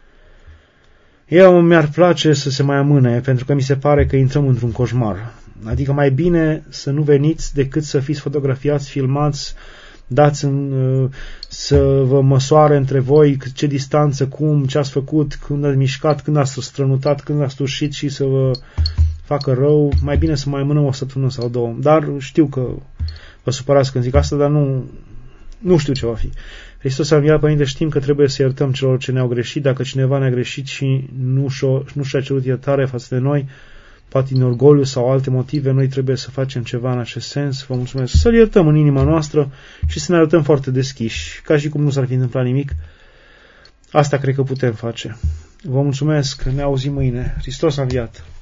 Eu mi-ar place să se mai amâne, pentru că mi se pare că intrăm într-un coșmar. Adică mai bine să nu veniți decât să fiți fotografiați, filmați, dați în, să vă măsoare între voi ce distanță, cum, ce ați făcut, când ați mișcat, când ați strănutat, când ați tușit și să vă facă rău. Mai bine să mai amânăm o săptămână sau două. Dar știu că vă supărați când zic asta, dar nu... Nu știu ce va fi. Hristos a înviat, Părinte, știm că trebuie să iertăm celor ce ne-au greșit. Dacă cineva ne-a greșit și nu și-a, nu și-a cerut iertare față de noi, poate din orgoliu sau alte motive, noi trebuie să facem ceva în acest sens. Vă mulțumesc. Să-L iertăm în inima noastră și să ne arătăm foarte deschiși, ca și cum nu s-ar fi întâmplat nimic. Asta cred că putem face. Vă mulțumesc. Ne auzim mâine. Hristos a înviat.